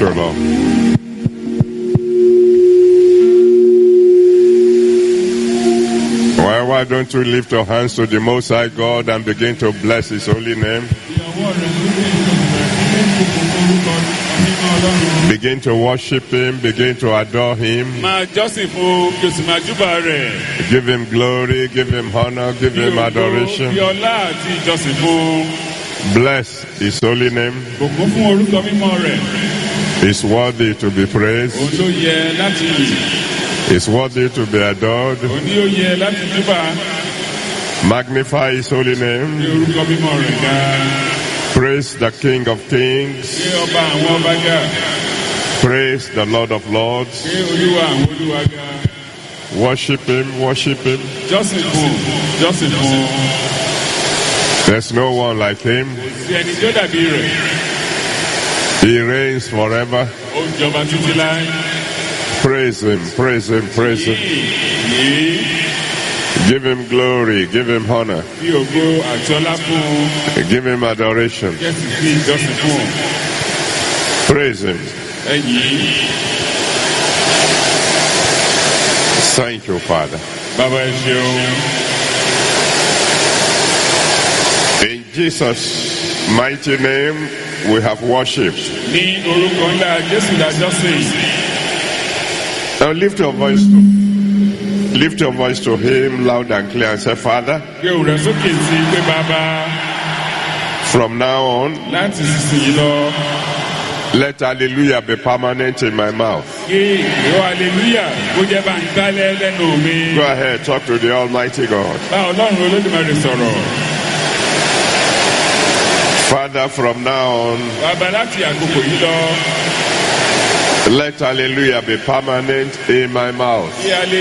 you, Lord. Well, why don't you lift your hands to the Most High God and begin to bless His holy name? Begin to worship Him, begin to adore Him. Give Him glory, give Him honor, give Him adoration. Bless His holy name. He's worthy to be praised. He's worthy to be adored. Magnify His holy name. Praise the King of Kings. Praise the Lord of Lords. Worship Him, worship Him. There's no one like Him. He reigns forever. Praise Him, praise Him, praise Him. Give Him glory, give Him honor. Give Him adoration. Praise Him. Thank you, Father. In Jesus' mighty name, we have worshipped. Now lift your voice to Him loud and clear and say, Father, from now on, let hallelujah be permanent in my mouth. Go ahead, talk to the Almighty God. Father, from now on, let hallelujah be permanent in my mouth.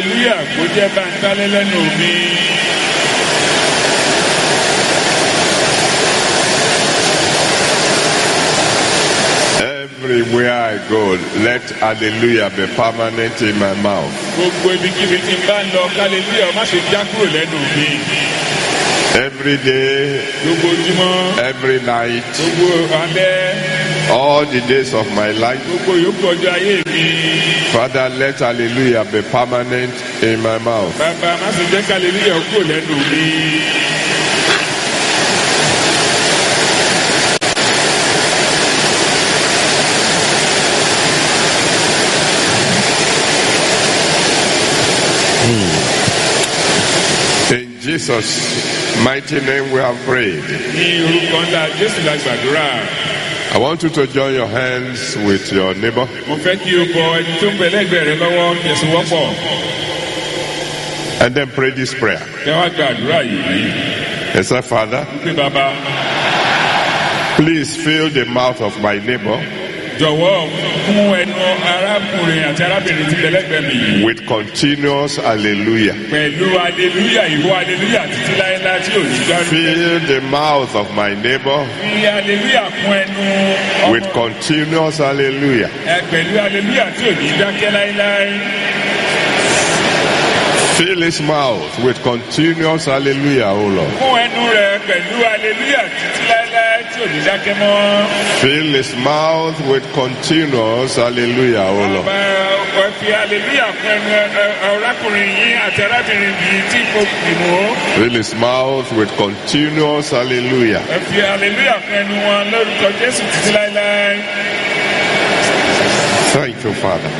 Everywhere I go, let hallelujah be permanent in my mouth. Every day, every night, all the days of my life, Father, let hallelujah be permanent in my mouth. In Jesus' mighty name we have prayed. I want you to join your hands with your neighbor. And then pray this prayer. Yes, sir, Father. Please fill the mouth of my neighbor with continuous hallelujah. Fill the mouth of my neighbor with continuous hallelujah. Fill his mouth with continuous hallelujah, O Lord. Fill his mouth with continuous hallelujah, O Lord. Fill his mouth with continuous hallelujah. Thank you, Father.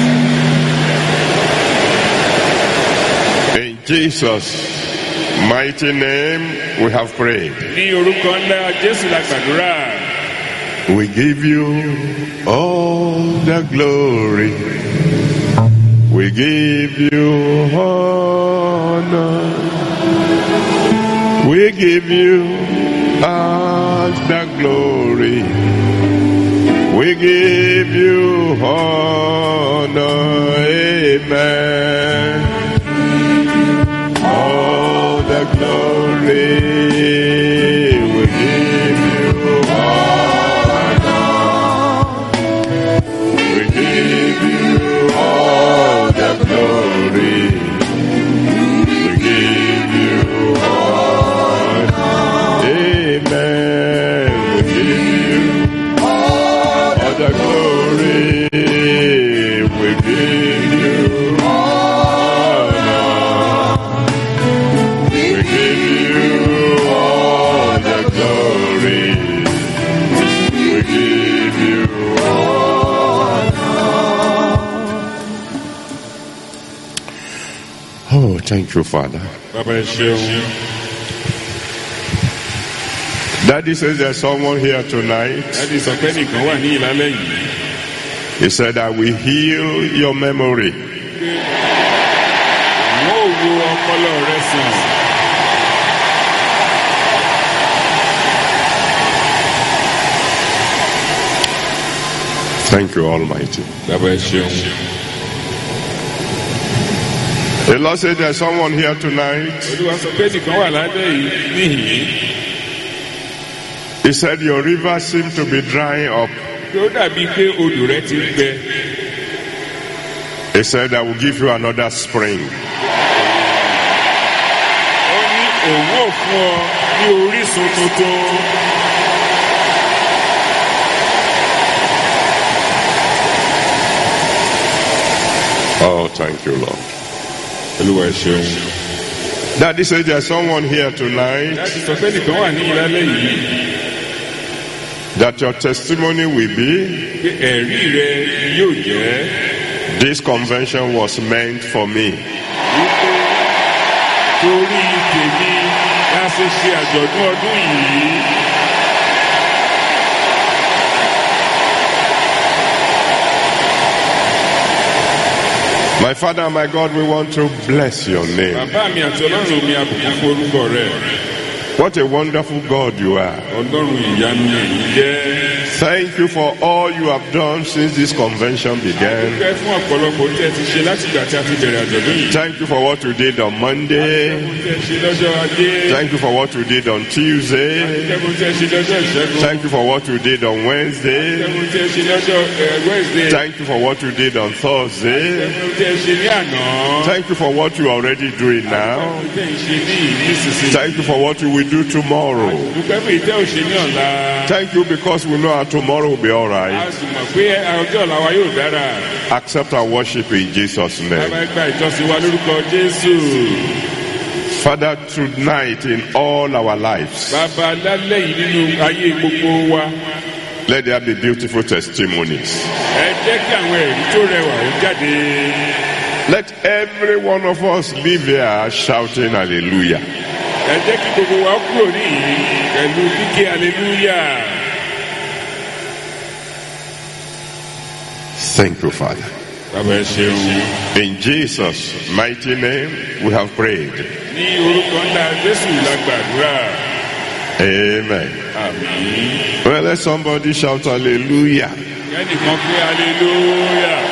In Jesus' mighty name we have prayed. We give you all the glory. We give you honor. We give you all the glory. We give you honor. Amen. All the glory. We give you honor. We give you all the glory. We give you honor. Amen. We give you all the glory. Thank you, Father. Bàbá ẹ ṣeun. Daddy says there's someone here tonight. Dádì sọ pé nìkan wà ní ìlálẹ́ yìí. He said, I will heal your memory. Wọ́n ò wo ọpọlọ rẹ sàn. Thank you, Almighty. Bàbá ẹ ṣeun. The Lord said there's someone here tonight. Olúwa sọ pé nìkan wà lálẹ́ yìí níhìn-ín. He said your river seemed to be drying up. Ó dàbí pé odò rẹ ti ń gbẹ. He said, I will give you another spring. Ó ní òun ò fún ọ ní orísun tuntun. Oh, thank you, Lord. Olúwa ẹ ṣeun. Daddy said there's someone here tonight Dádì sọ pé nìkan wà ní ìlálẹ́ yìí. that your testimony will be, Pé ẹ̀rí rẹ yóò jẹ́. this convention was meant for me. Wípé torí tèmi la ṣe ṣe àjọ̀dún ọdún yìí. My Father and my God, we want to bless your name. Bàbá mi àti Ọlọ́run mi àbùkún fún orúkọ rẹ̀. What a wonderful God you are. Ọlọ́run ìyanu èyí jẹ́. Thank you for all you have done since this convention began. Dúpẹ́ fún ọ̀pọ̀lọpọ̀ tí ẹ ti ṣe láti ìgbà tí a ti bẹ̀rẹ̀ àjọ̀dún yìí. Thank you for what you did on Monday. Tí ẹ ṣe lọ́jọ́ Ajé. Thank you for what you did on Tuesday. Tẹ́gun tí ẹ ṣe lọ́jọ́ Ìṣẹ́gun. Thank you for what you did on Wednesday. Tẹ́gun tí ẹ ṣe lọ́jọ́ Wednesday. Thank you for what you did on Thursday. Tẹ́gun tí ẹ ṣe ní àná. Thank you for what you are already doing now. Tẹ́gun tí ẹ ṣe ní ìnísinsìnyí. Thank you for what you will do tomorrow. Dúpẹ́ fún ìtẹ́ òṣè ní ọ̀la. Thank you because we know our tomorrow will be all A right. sì mọ̀ pé ọjọ́ ọ̀la wa yóò dára. Accept our worship in Jesus' Bàbá name. gba ìjọsìn wa lórúkọ Jésù. Father, tonight in all our lives, Bàbá lálẹ́ yìí nínú ayé gbogbo wa. let there be beautiful testimonies. Ẹ jẹ́ kí àwọn ẹ̀rí tó rẹwà ó jáde. Let every one of us live here shouting hallelujah. Ẹ jẹ́ kí gbogbo wa kúrò níyìí pẹ̀lú kíké hallelujah. Thank you, Father. Bàbá ẹ ṣeun. In Jesus' mighty name, we have prayed. Ní orúkọ ńlá Jésù la gbàdúrà. Amen. Àmín. Well, let somebody shout hallelujah. Kẹ́nìkan pé hallelujah.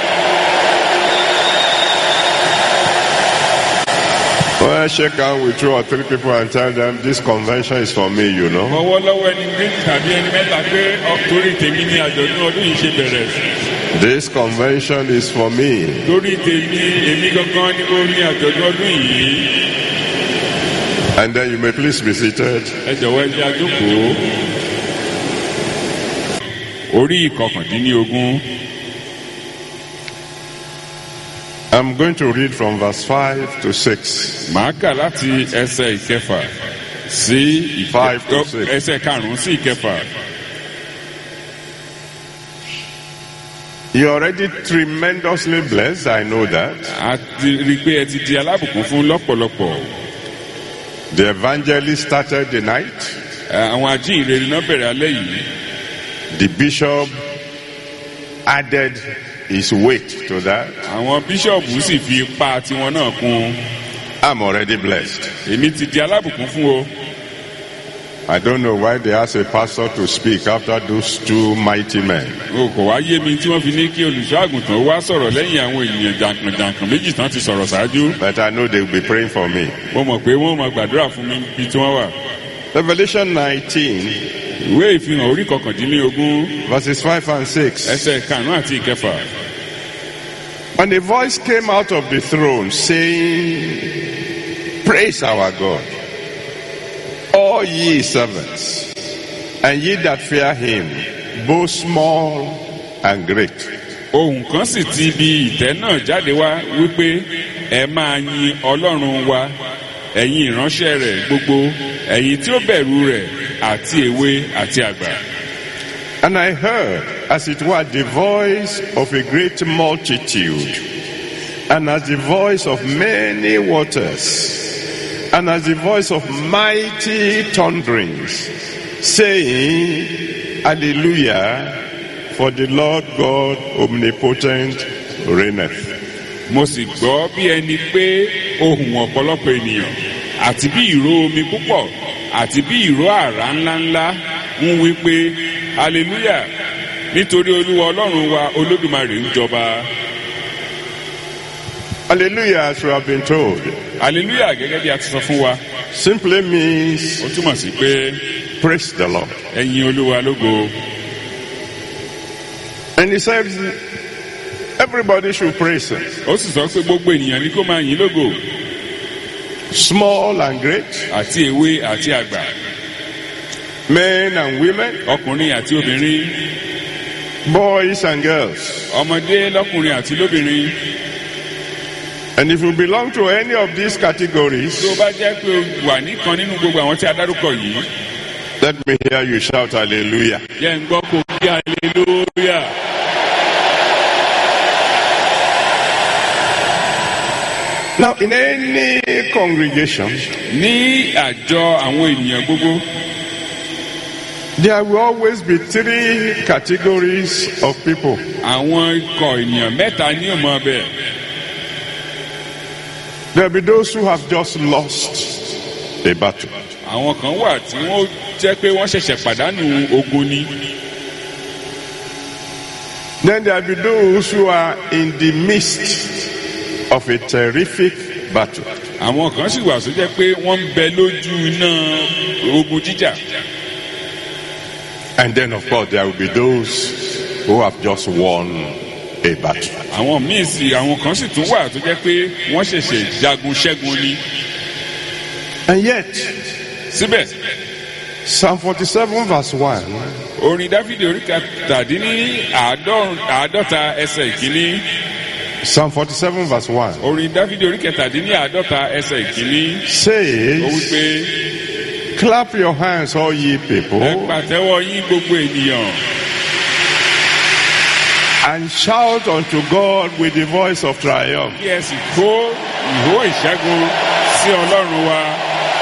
Well, shake hands with 2 or 3 people and tell them this convention is for me, you know. Ọwọ́ lọ́wọ́ ẹni méjì tàbí ẹni mẹ́ta pé torí tèmi ní àjọ̀dún ọdún yìí ṣe bẹ̀rẹ̀. This convention is for me. Torí tèmi èmi gangan ni mo ní àjọ̀dún ọdún yìí. And then you may please be seated. Ẹ jọ̀wọ́ ẹ jẹ́ a jókòó. Orí ìkọkàndínlógún. I'm going to read from verse 5 to 6. Màá kà láti ẹsẹ̀ ìkẹfà sí 5 to 6. ẹsẹ̀ karùn-ún sí ìkẹfà. You're already tremendously blessed, I know that. A ti rí i pé ẹ ti di alábùkún fún lọ́pọ̀lọpọ̀. The evangelist started the night. Àwọn ajíhìnrere náà bẹ̀rẹ̀ alẹ́ yìí. The bishop added his weight to that. Àwọn bíṣọ̀bù sì fi ipa tiwọn náà kún. I'm already blessed. Èmi ti di alábùkún fún o. I don't know why they asked a pastor to speak after those 2 mighty men. O kò wá yé mi tí wọ́n fi ní kí olùṣọ́ àgùntàn wá sọ̀rọ̀ lẹ́yìn àwọn ènìyàn jàǹkànjàǹkàn méjì tán ti sọ̀rọ̀ ṣáájú. But I know they will be praying for me. Mo mọ̀ pé wọ́n máa gbàdúrà fún mi bí tí wọ́n wà. Revelation 19, Ìwé ìfihàn orí kọkàndínlógún verses 5 and 6. ẹsẹ̀ karùn-ún àti ìkẹfà. And a voice came out of the throne saying, Praise our God, all ye servants, and ye that fear him, both small and great. Ohùn kan sì ti ibi ìtẹ́ náà jáde wá wípé ẹ máa yin Ọlọ́run wa, ẹ̀yin ìránṣẹ́ rẹ̀ gbogbo, ẹ̀yin tí ó bẹ̀rù rẹ̀ àti èwe àti àgbà. And I heard, as it were, the voice of a great multitude, and as the voice of many waters, and as the voice of mighty thunderings, saying, Hallelujah, for the Lord God omnipotent reigneth. Mo sì gbọ́ bí ẹni pé ohùn ọ̀pọ̀lọpọ̀ ènìyàn àti bí ìró omi púpọ̀ àti bí ìró àrá ńláńlá ń wí pé hallelujah nítorí Olúwa Ọlọ́run wa Olódùmarè ń jọba. Hallelujah, as we have been told, hallelujah gẹ́gẹ́ bí a ti sọ fún wa simply means ó túmọ̀ sí pé praise the Lord. ẹ̀yin Olúwa lógo. And he said, everybody should praise him, ó sì sọ pé gbogbo ènìyàn ní kó máa yìn lógo, small and great, àti èwe àti àgbà, men and women, ọkùnrin àti obìnrin, boys and girls. ọmọdé lọ́kùnrin àti lóbìnrin. And if you belong to any of these categories, tó bá jẹ́ pé o wà nìkan nínú gbogbo àwọn tí a dárúkọ yìí, let me hear you shout hallelujah. jẹ́ ń gbọ́ kó kí hallelujah. Now, in any congregation, ní àjọ àwọn ènìyàn gbogbo, there will always be three categories of people. àwọn ikọ̀ ènìyàn mẹ́ta ní òmò ọbẹ̀. There will be those who have just lost a battle. àwọn kan wà tí wọ́n jẹ́ pé wọ́n ṣẹ̀ṣẹ̀ pàdánù ogun ni. Then there will be those who are in the midst of a terrific battle. àwọn kan sì wà tó jẹ́ pé wọ́n ń bẹ lójú iná ogun jíjà. And then, of course, there will be those who have just won a battle. àwọn míì sì àwọn kan sì tún wà tó jẹ́ pé wọ́n ṣẹ̀ṣẹ̀ jagun ṣẹ́gun ni. And yet, síbẹ̀ Psalm 47 verse 1 orin Dáfídì orí kẹtàdínní àádọ́ta ẹsẹ̀ ìkíní. Psalm 47 verse 1 orin Dáfídì orí kẹtàdínní àádọ́ta ẹsẹ̀ ìkíní. ó says, wí pé clap your hands, all ye people, ẹ pàtẹ́wọ́ yín gbogbo ènìyàn, and shout unto God with the voice of triumph. kí ẹ sì kó ìhó ìṣẹ́gun sí Ọlọ́run wa.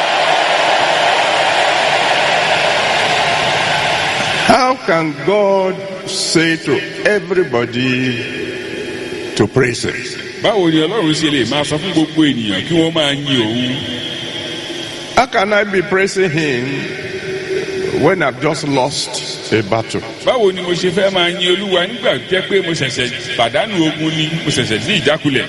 How can God say to everybody to praise him? báwo ni Ọlọ́run ṣe lè máa sọ fún gbogbo ènìyàn kí wọ́n máa yin òun? How can I be praising him when I've just lost a battle? báwo ni mo ṣe fẹ́ máa yin Olúwa nígbà tó jẹ́ pé mo ṣẹ̀ṣẹ̀ pàdánù ogun ni, mo ṣẹ̀ṣẹ̀ ní ìjákulẹ̀?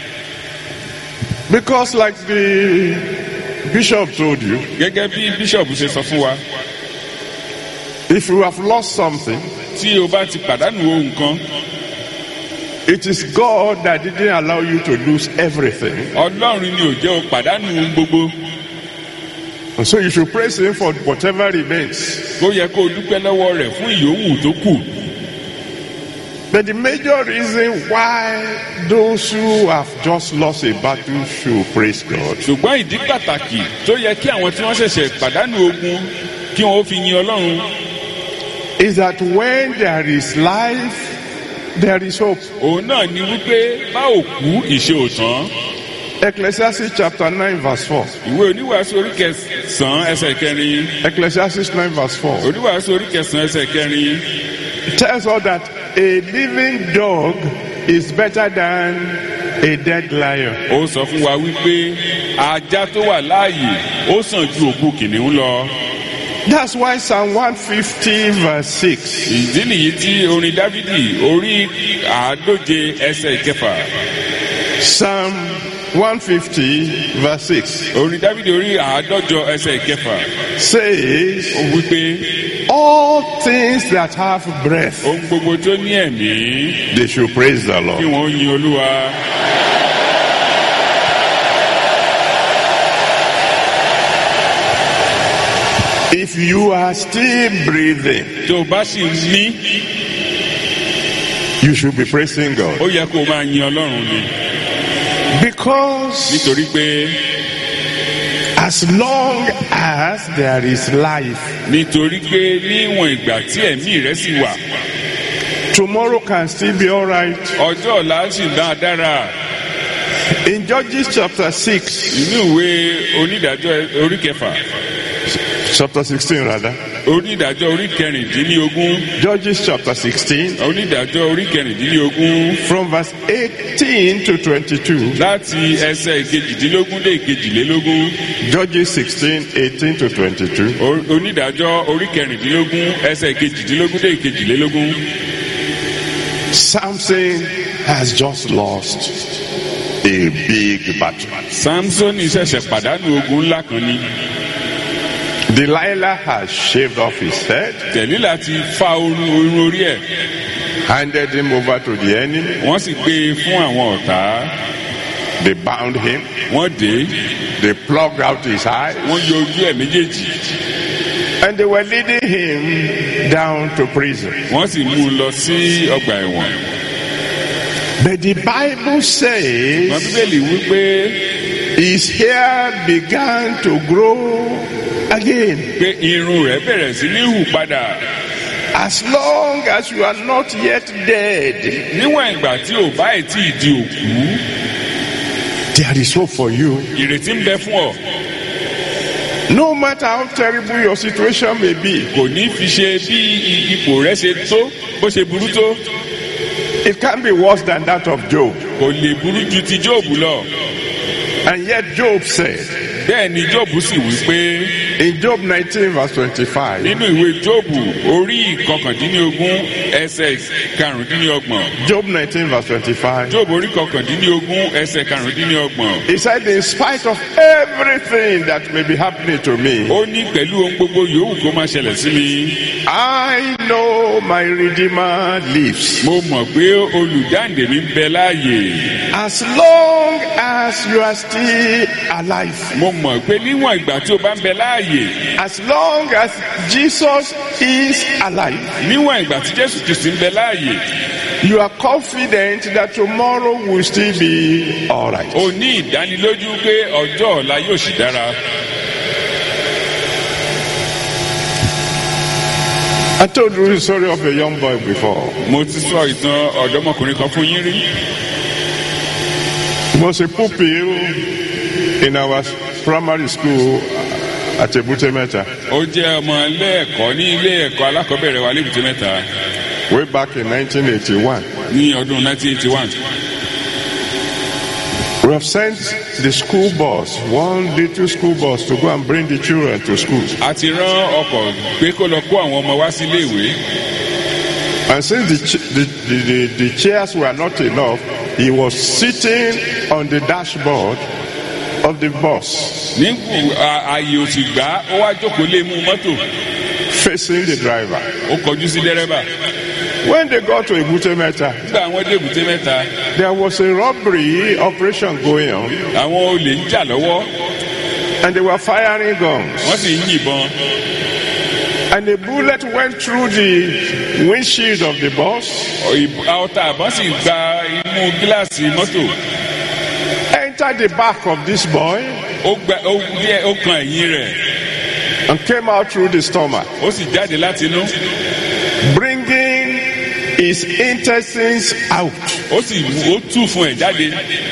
Because like the bishop told you, gẹ́gẹ́ bí bíṣọ̀bù ṣe sọ fún wa, if you have lost something, tí o bá ti pàdánù ohun kan, it is God that didn't allow you to lose everything. Ọlọ́run ni ò jẹ́ o pàdánù ohun gbogbo. And so you should praise him for whatever remains. ó yẹ kó o dúpẹ́ lọ́wọ́ rẹ̀ fún ìyówù tó kù. But the major reason why those who have just lost a battle should praise God ṣùgbọ́n ìdí pàtàkì tó yẹ kí àwọn tí wọ́n ṣẹ̀ṣẹ̀ pàdánù ogun kí wọ́n ó fi yin Ọlọ́run is that when there is life, there is hope. òun náà ni wípé bá òkú ìṣe òtán. Ecclesiastes chapter 9 verse 4. ìwé oníwàásù orí kẹsàn-án ẹsẹ̀ kẹrin. Ecclesiastes 9 verse 4 oníwàásù orí kẹsàn-án ẹsẹ̀ kẹrin. tells us that a living dog is better than a dead lion. ó sọ fún wa wípé ajá tó wà láàyè ó sàn ju òkú kìnìún lọ. That's why Psalm 150 verse 6 ìdí nìyí tí orin Dáfídì orí àádóje ẹsẹ̀ ìkẹfà. Psalm 150 verse 6 orin Dáfídì orí àádọ́jọ ẹsẹ̀ ìkẹfà. says, ó wípé all things that have breath, ohun gbogbo tó ní ẹ̀mí they should praise the kí Lord. wọ́n yin Olúwa. If you are still breathing, tó o bá sì ń mí, you should be praising God. ó yẹ kó o máa yin Ọlọ́run ni. Because nítorí pé as long as there is life, nítorí pé níwọ̀n ìgbà tí ẹ̀mí rẹ̀ sì wà, tomorrow can still be all right. ọjọ́ ọ̀la sì dáadára. In Judges chapter 6, inú ìwé onídàájọ́ orí kẹfà chapter 16 rather, onídàájọ́ orí kẹrìndínlógún Judges chapter 16, onídàájọ́ orí kẹrìndínlógún from verse 18 to 22. láti ẹsẹ̀ ìkejìdínlógún dé ìkejìlélógún. Judges 16, 18 to 22. Onídàájọ́ orí kẹrìndínlógún ẹsẹ̀ ìkejìdínlógún dé ìkejìlélógún. Samson has just lost a big battle. Samsoni ṣẹ̀ṣẹ̀ pàdánù ogun ńlá kan ni. Delilah has shaved off his head, Dẹ̀lílà ti fa irun orí ẹ̀. handed him over to the enemy. Wọ́n sì gbé e fún àwọn ọ̀tá. They bound him. Wọ́n dè é. They plucked out his eyes. Wọ́n yọ ojú ẹ̀ méjèèjì. And they were leading him down to prison. Wọ́n sì mú un lọ sí ọgbà ẹ̀wọ̀n. But the Bible Wọ́n says Bíbélì wípé his hair began to grow again. pé irun rẹ̀ bẹ̀rẹ̀ sí ní hù padà. As long as you are not yet dead, Níwọ̀n ìgbà tí ò bá ì tí ì di òkú, there is hope for you. ìrètí ń bẹ fún ọ. No matter how terrible your situation may be, Kò ní fi ṣe bí ipò rẹ̀ ṣe tó, bó ṣe burú tó. it can be worse than that of Job. Kò lè burú ju ti Jóòbù lọ. And yet Job said, Bẹ́ẹ̀ ni Jóòbù sì wí pé in Job 19 verse 25, nínú ìwé Jóòbù orí ìkọkàndínlógún ẹsẹ̀ karùndínlọ́gbọ̀n. Job 19 verse 25, Jóòbù orí ìkọkàndínlógún ẹsẹ̀ karùndínlọ́gbọ̀n. he said, in spite of everything that may be happening to me, Ó ní pẹ̀lú ohun gbogbo yòówù kó máa ṣẹlẹ̀ sí mi. I know my Redeemer lives. Mo mọ̀ pé olùdáǹdè mi ń bẹ láàyè. As long as you are still alive, Mo mọ̀ pé níwọ̀n ìgbà tí o bá ń bẹ láàyè, as long as Jesus is alive, níwọ̀n ìgbà tí Jésù Kristi ń bẹ láàyè, you are confident that tomorrow will still be all right. o ní ìdánilójú pé ọjọ́ ọ̀la yóò sì dára. I told you the story of a young boy before. Mo ti sọ ìtàn ọ̀dọ́mọkùnrin kan fún yín rí. He was a pupil in our primary school at Ebute Meta Ó jẹ́ ọmọ ilé ẹ̀kọ́ ní ilé ẹ̀kọ́ alákọ̀ọ́bẹ̀rẹ̀ wa lébùté mẹ́ta way back in 1981. ní ọdún 1981. We have sent the school bus, one little school bus, to go and bring the children to school. A ti rán ọkọ̀ pé kó lọ kó àwọn ọmọ wá sí ilé ìwé. And since the chairs were not enough, he was sitting on the dashboard of the bus, Nígbù ààyè ò sì gbà, ó wá jókòó lé mú mọ́tò. facing the driver. Ó kọjú sí dẹ́rẹ́bà. When they got to Ebute Meta, Nígbà àwọn dé èbúté mẹ́ta, there was a robbery operation going on, àwọn olè ń jà lọ́wọ́, and they were firing guns. wọ́n sì ń yìnbọn. And a bullet went through the windshield of the bus, Ọta àbọ̀n sì gba inú gíláàsì mọ́tò. entered the back of this boy, Ó kan ẹ̀yìn rẹ̀. and came out through the stomach, Ó sì jáde láti inú. bringing his intestines out. Ó tú fún ẹ̀ jáde.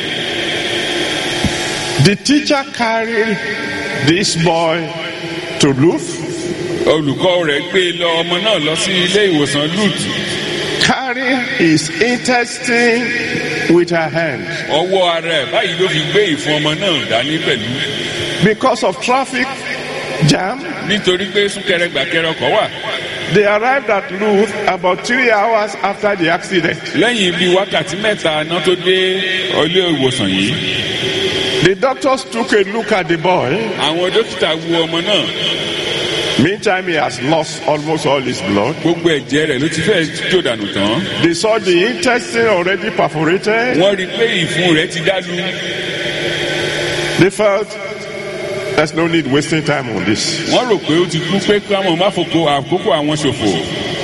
The teacher carried this boy to Luth, Olùkọ́ rẹ̀ gbé ọmọ náà lọ sí ilé ìwòsàn Lúùtù. carrying his intestine with her hand. Ọwọ́ ara ẹ̀ báyìí ló fi gbé ìfun ọmọ náà dání pẹ̀lú. Because of traffic jam, Nítorí pé súnkẹrẹ gbàkẹrẹ ọkọ̀ wà. they arrived at Luth about 3 hours after the accident. Lẹ́yìn bíi wákàtí mẹ́ta náà tó dé ilé ìwòsàn yìí. The doctors took a look at the boy. Àwọn dókítà wo ọmọ náà. Meantime, he has lost almost all his blood. Gbogbo ẹ̀jẹ̀ rẹ̀ ló ti fẹ́ jó dànù tán. They saw the intestine already perforated. Wọ́n rí i pé ìfun rẹ̀ ti dálu. They felt there's no need wasting time on this. Wọ́n rò pé ó ti kú pé káwọn má fòkó àkókò àwọn ṣòfò.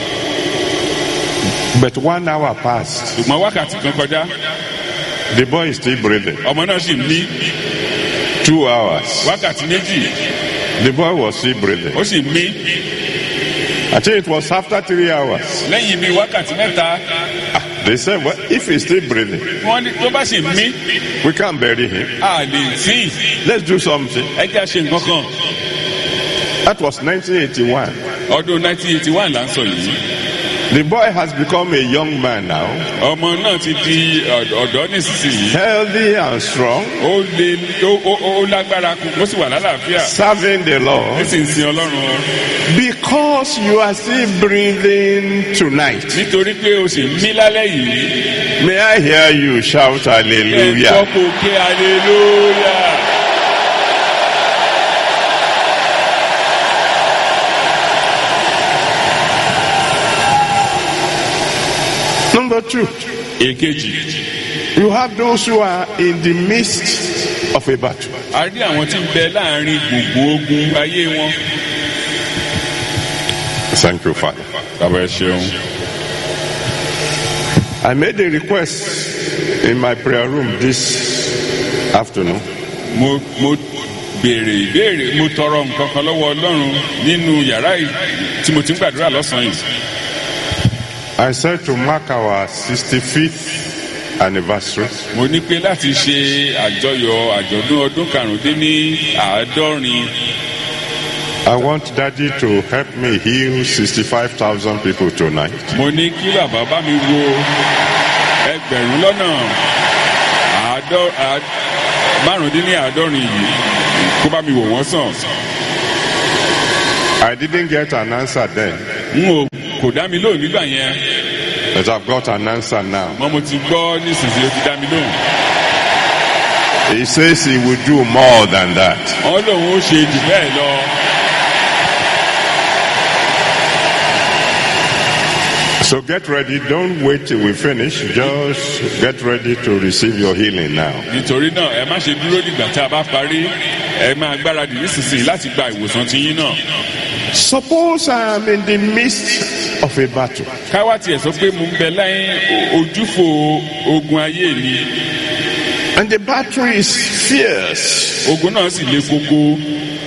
But 1 hour passed. Ṣùgbọ́n wákàtí kan kọjá. The boy is still breathing. Ọmọ náà sì mí. 2 hours. Wákàtí méjì. The boy was still breathing. Ó sì mí. I think it was after 3 hours. lẹ́yìn bíi wákàtí mẹ́ta They said, well, if he's still breathing, wọ́n ní tó bá sì mí we can't bury him. a lè sí Let's do something. ẹ jẹ́ àṣe nǹkan kan. That was 1981. ọdún 1981 là ń sọ yìí. The boy has become a young man now, ọmọ náà ti di ọ̀dọ́ nísinsìnyí. healthy and strong, ó lè ó lágbára kù ó sì wà lálàáfíà. serving the ó Lord. sì ń sin ọlọ́run. Because you are still breathing tonight. nítorí pé o sì ń mí lálẹ́ yìí. May I hear you shout ẹ gbọ́ hallelujah. kó ké hallelujah. Number two, èkejì. you have those who are in the midst of a battle. a rí àwọn tí ń bẹ láàrin gbogbo ogun ayé wọn. Thank you, Father. bàbá ẹ ṣeun. I made a request in my prayer room this afternoon. mo béèrè ìbéèrè mo tọrọ nǹkan kan lọ́wọ́ ọlọ́run nínú yàrá tí mo ti ń gbàdúrà lọ́sàn-án yìí. I said to mark our 65th anniversary, mo ní pé láti ṣe àjọyọ̀ àjọ̀dún ọdún karùndínláàádọ́rin. I want Daddy to help me heal 65,000 people tonight. mo ní kí bàbá bá mi wo ẹgbẹ̀rún lọ́nà márùndínláàádọ́rin yìí kó bá mi wò wọ́n sàn. I didn't get an answer then, kò dá mi lóhùn nígbà yẹn. but I've got an answer now. mo ti gbọ́ nísinsìnyí ó ti dá mi lóhùn. He says he will do more than that. wọ́n lòun ó ṣe jù bẹ́ẹ̀ lọ. So get ready. Don't wait till we finish. Just get ready to receive your healing now. nítorí náà ẹ má ṣe dúró dìgbà tá a bá parí ẹ máa gbáradì nísinsìnyí láti gba ìwòsàn tiyín náà. Suppose I am in the midst of a battle. káwá tiẹ̀ sọ pé mo ń bẹ lẹ́yìn ojúfò ogun ayé mi. And the battle is fierce. ogun náà sì le koko.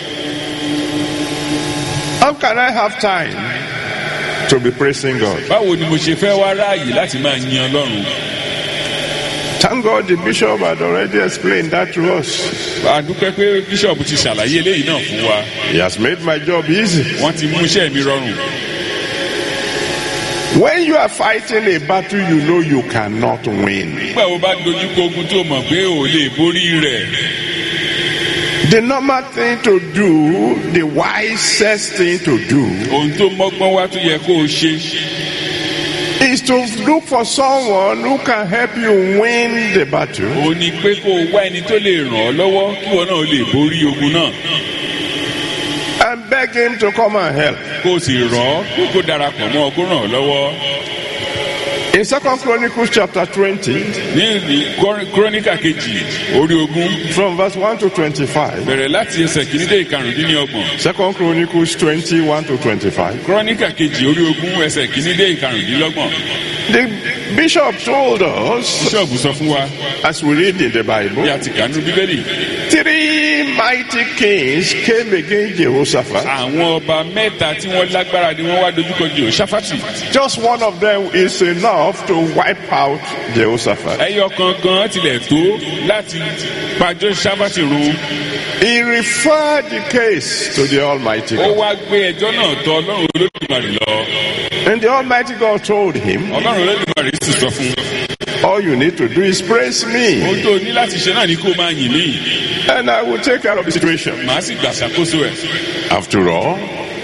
How can I have time to be praising God? báwo ni mo ṣe fẹ́ wá ráàyè láti máa yin ọlọ́run. Thank God the bishop had already explained that to us. a dúpẹ́ pé bíṣọ̀bù ti ṣàlàyé eléyìí náà fún wa. He has made my job easy. wọ́n ti mú iṣẹ́ mi rọrùn. When you are fighting a battle you know you cannot win, nígbà wo bá dojú kọ ogun tó mọ̀ pé ò lè borí rẹ̀. the normal thing to do, the wisest thing to do, ohun tó mọ́gbọ́n wá tó yẹ kó o ṣe. is to look for someone who can help you win the battle ó ní pé kó o wá ẹni tó lè ràn ọ́ lọ́wọ́ kí wọn náà lè borí ogun náà. and beg him to come and help. kó o sì rọ̀ ọ́ kó darapọ̀ mọ́ ọ kó ràn ọ́ lọ́wọ́. In 2 Chronicles chapter 20, ní kúrónìkà kejì orí ogún from verse 1 to 25, bẹ̀rẹ̀ láti ẹsẹ̀ kìíní dé ìkarùndínlọ́gbọ̀n. 2 Chronicles 20, 1 to 25, kúrónìkà kejì orí ogún ẹsẹ̀ kìíní dé ìkarùndínlọ́gbọ̀n. the bishop told us, bíṣọ̀bù sọ fún wa as we read in the Bible, bí a ti kà nínú bíbélì. 3 mighty kings came against Jehoshaphat. àwọn ọba mẹ́ta tí wọ́n lágbára ni wọ́n wá dojúkọ Jehoṣáfátì. Just one of them is enough to wipe out Jehoshaphat. ẹyọ kankan tilẹ̀ tó láti pa Jehoṣáfátì run. He referred the case to the Almighty ó God. wá gbé ẹjọ́ náà tọ̀ Ọlọ́run Olódùmarè lọ. And the Almighty God told him, Ọlọ́run Olódùmarè sì sọ fún un. all you need to do is praise me, ohun tó ní láti ṣe náà ni kó máa yìn mí. and I will take care of the situation. màá sì gbà ṣàkóso ẹ̀. After all,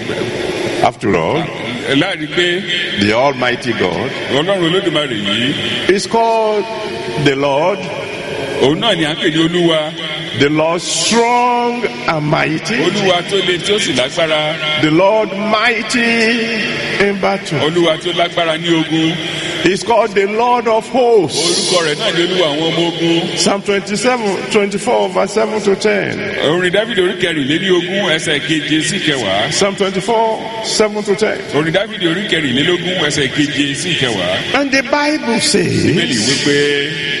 láàrin pé the Almighty God Ọlọ́run Olódùmarè yìí is called the Lord, òun náà ni à ń pè ní Olúwa. the Lord strong and mighty, Olúwa tó le tí ó sì lágbára. the Lord mighty in battle. Olúwa tó lágbára ní ogun. He's called the Lord of hosts. orúkọ rẹ̀ náà ni Olúwa àwọn ọmọ ogun. Psalm 24, verse 7 to 10. orin Dáfídì orí kẹrìnlélógún ẹsẹ̀ keje sí kẹwàá. Psalm 24, 7 to 10. orin Dáfídì orí kẹrìnlélógún ẹsẹ̀ keje sí kẹwàá. And the Bible bíbélì says, wípé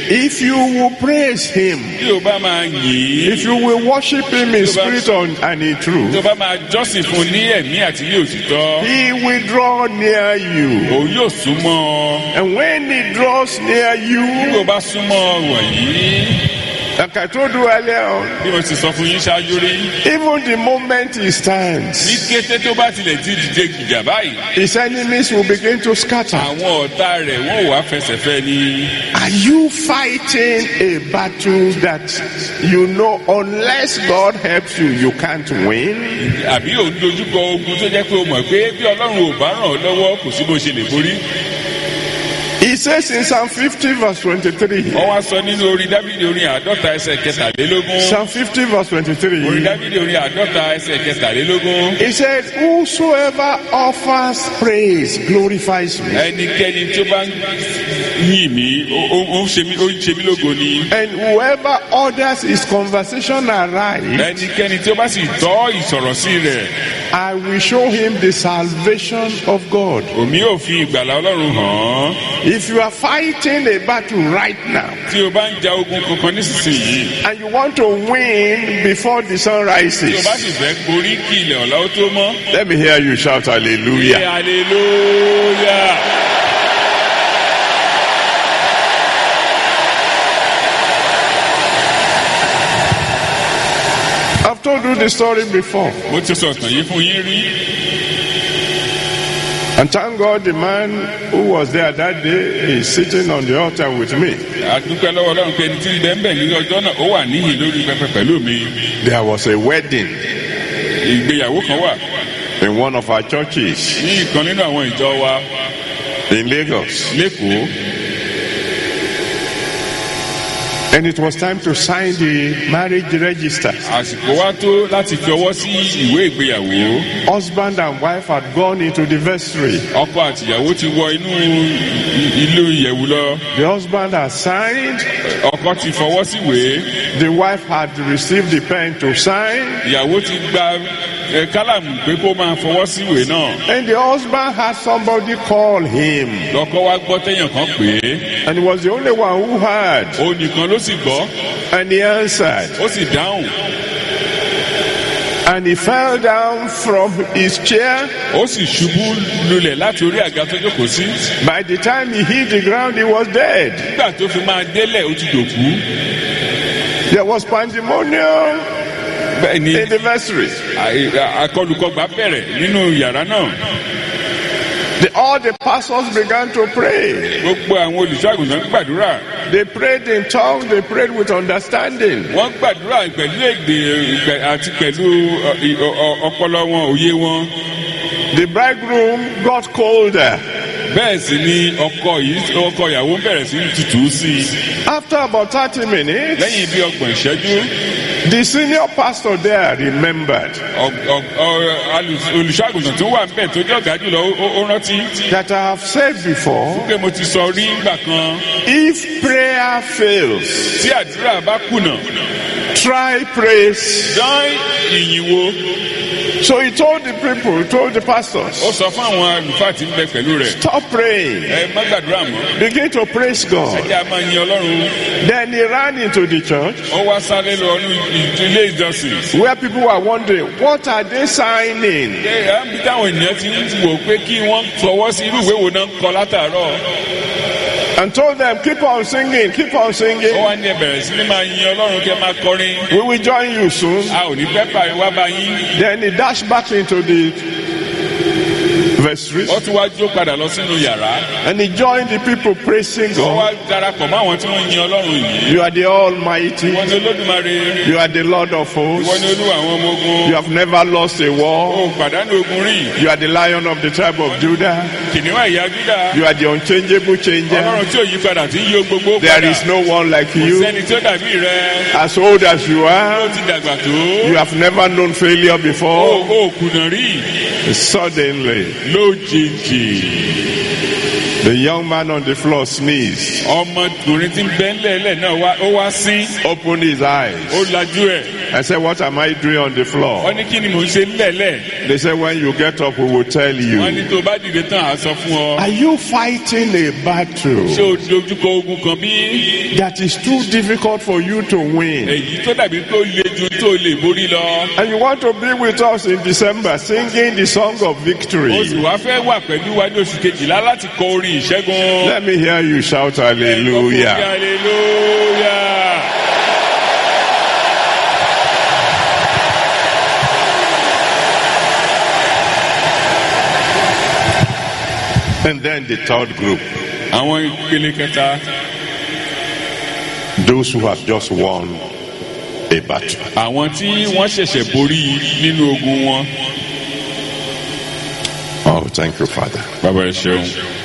If you will praise him, tí o bá máa yìn if you will worship him in spirit and in tí o truth, bá máa jọ́sìn fún ní ẹ̀mí àti ní òtítọ́ he will draw near you. òun yóò súnmọ́ ọ. And when he draws near bí you, o bá súnmọ́ wọ̀nyí like I told you earlier on, bí mo ti sọ fún yín ṣáájú rí even the moment he ní stands, kété tó bá tilẹ̀ ti dìde gìjà báyìí his enemies will begin to scatter. àwọn ọ̀tá rẹ̀ wọ́n ò wá fẹsẹ̀fẹ́ ni. Are you fighting a battle that you know unless God helps you, you can't win? àbí òun dojúkọ ogun tó jẹ́ pé o mọ̀ pé bí ọlọ́run ò bá ràn ọ́ lọ́wọ́ kò sí bó ṣe lè borí. He says in Psalm 50 verse 23. wọ́n wá sọ nínú orin dábìlì orin àádọ́ta ẹsẹ̀ kẹtàlélógún. Psalm 50 verse orin 23. dábìlì orin àádọ́ta ẹsẹ̀ kẹtàlélógún. He said, whosoever offers praise glorifies me. ẹnikẹ́ni tó bá ń yìn mí ó ń ṣe mí lógo ni. And whoever orders his conversation aright, ẹnikẹ́ni tó bá sì tọ́ ìsọ̀rọ̀ sí rẹ̀ I will show him the salvation of God. òmí ò fi ìgbàlà ọlọ́run hàn án. If you are fighting a battle right now, tí o bá ń ja ogun kankan nísinsìnyí and you want to win before the sun tí o bá rises, sì fẹ́ borí kí ilẹ̀ ọ̀la ó tó mọ́. let me hear you shout hallelujah. hallelujah. I've told you the story before. mo ti sọ tàn yìí fún yín rí. And thank God the man who was there that day is sitting on the altar with me. àdúpẹ́ lọ́wọ́ ọlọ́run pé ẹni tí ń bẹ ń bẹ̀ ní ọjọ́ náà ó wà níhìn lórí pẹpẹ pẹ̀lú mi. There was a wedding ìgbéyàwó kan wà in one of our churches ní ìkan nínú àwọn ìjọ wa in Lagos. lẹ́kọ̀ọ́. And it was time to sign the marriage register. àsìkò wa tó láti fi ọwọ́ sí ìwé ìgbéyàwó. Husband and wife had gone into the vestry. ọkọ àtìyàwó ti wọ inú ìlú ìyẹ̀wù lọ. The husband had signed. ọkọ ti fọwọ́ síwèé. The wife had received the pen to sign. ìyàwó ti gba kálàmù pé kó máa fọwọ́ síwèé náà. And the husband had somebody call him. lọ́kọ wa gbọ́ téèyàn kan pè é. And he was the only one who heard. òun nìkan ló sì gbọ́. And he answered. ó sì dáhùn. And he fell down from his chair. ó sì ṣubú lulẹ̀ láti orí àga tó jókòó sí. By the time he hit the ground, he was dead. nígbà tó fi máa délẹ̀ ó ti dòkú. There was pandemonium bẹ́ẹ̀ ni in the vestry. akọlùkọgbà bẹ̀rẹ̀ nínú yàrá náà. All the pastors began to pray. gbogbo àwọn olùṣọ́àgùntàn gbàdúrà. They prayed in tongues, they prayed with understanding. wọ́n gbàdúrà pẹ̀lú èdè àti pẹ̀lú ọpọlọ wọn òye wọn. The bridegroom got colder. bẹ́ẹ̀ sì ni ọkọ ìyàwó bẹ̀rẹ̀ sí ní tutù sí i. After about 30 minutes, lẹ́yìn bí ọgbọ̀n ìṣẹ́jú. the senior pastor there remembered olùṣọ́àgùntàn tó wà níbẹ̀ tó jẹ́ ọ̀gá jùlọ ó rántí. that I have said before, pé mo ti sọ rí ìgbà kan. if prayer fails, tí àdúrà bá kùnà. try praise. dán ìyìn wo. So he told the people, he told the pastors, ó sọ fún àwọn àlùfáà tí ń bẹ pẹ̀lú rẹ̀. stop praying. ẹ má gbàdúrà mọ́. Begin to praise ẹ God. jẹ́ a máa yin ọlọ́run. Then he ran into the church ó wá sáré lọ ní ilé ìjọsìn. where people were wondering, what are they signing? ṣé àbí táwọn ènìyàn ti ń wò pé kí wọ́n fọwọ́ sí irú ìwé wo náà ń kọ látàárọ̀. And told them, keep on singing, keep on ó singing. wá ní ẹ bẹ̀rẹ̀ sí ní máa yin ọlọ́run kẹ́ máa kọrin. We will join you soon. a ò ní fẹ́ pàrọ̀ wá bá yín. Then he dashed back into the vestry ó tún wá jó padà lọ sínú yàrá. and he joined the people praising ó wá God. darapọ̀ mọ́ àwọn tí wọ́n yin ọlọ́run yìí. You are the Almighty. ìwọ ni olódùmarè. You are the Lord of ìwọ ni hosts. olúwa àwọn ọmọ ogun. You have never lost a war. ó pàdánù ogun rí. You are the Lion of the tribe of Judah. kìnìún ẹ̀yà Júdà. You are the unchangeable changer. ọlọ́run tí ò yí padà tí ń yí gbogbo padà. There is no one like you. sẹ́ni tí ó dàbí rẹ. As old as you ó are, ti dàgbà tó. you have never known failure before. ó kùnà rí. Suddenly, lójijì. The young man on the floor sneezed, ọmọkùnrin tí ń bẹ ńlẹ̀ẹ́lẹ̀ náà ó wá sín, opened his eyes. ó lajú ẹ̀. I said, what am I doing on the wọ́n floor? ní kí ni mò ń ṣe ńlẹ̀ẹ́lẹ̀. They said, when you get up, we will tell wọ́n ní you. tó bá dìde tán àá sọ fún ọ. Are you fighting a ṣé battle o dojúkọ ogun kan bí? that is too difficult for you to win? èyí tó dàbí tó le ju tó lè borí lọ. And you want to be with us in December singing the song of o victory? sì wá fẹ́ wà pẹ̀lú wa ní oṣù kejìlá láti kọ orin ìṣẹ́gun. Let me hear you shout hallelujah. Hallelujah. And then the third group, àwọn ìpele kẹta, those who have just won a battle. àwọn tí wọ́n ṣẹ̀ṣẹ̀ borí nínú ogun wọn. Oh, thank you, Father. bàbá ẹ ṣeun.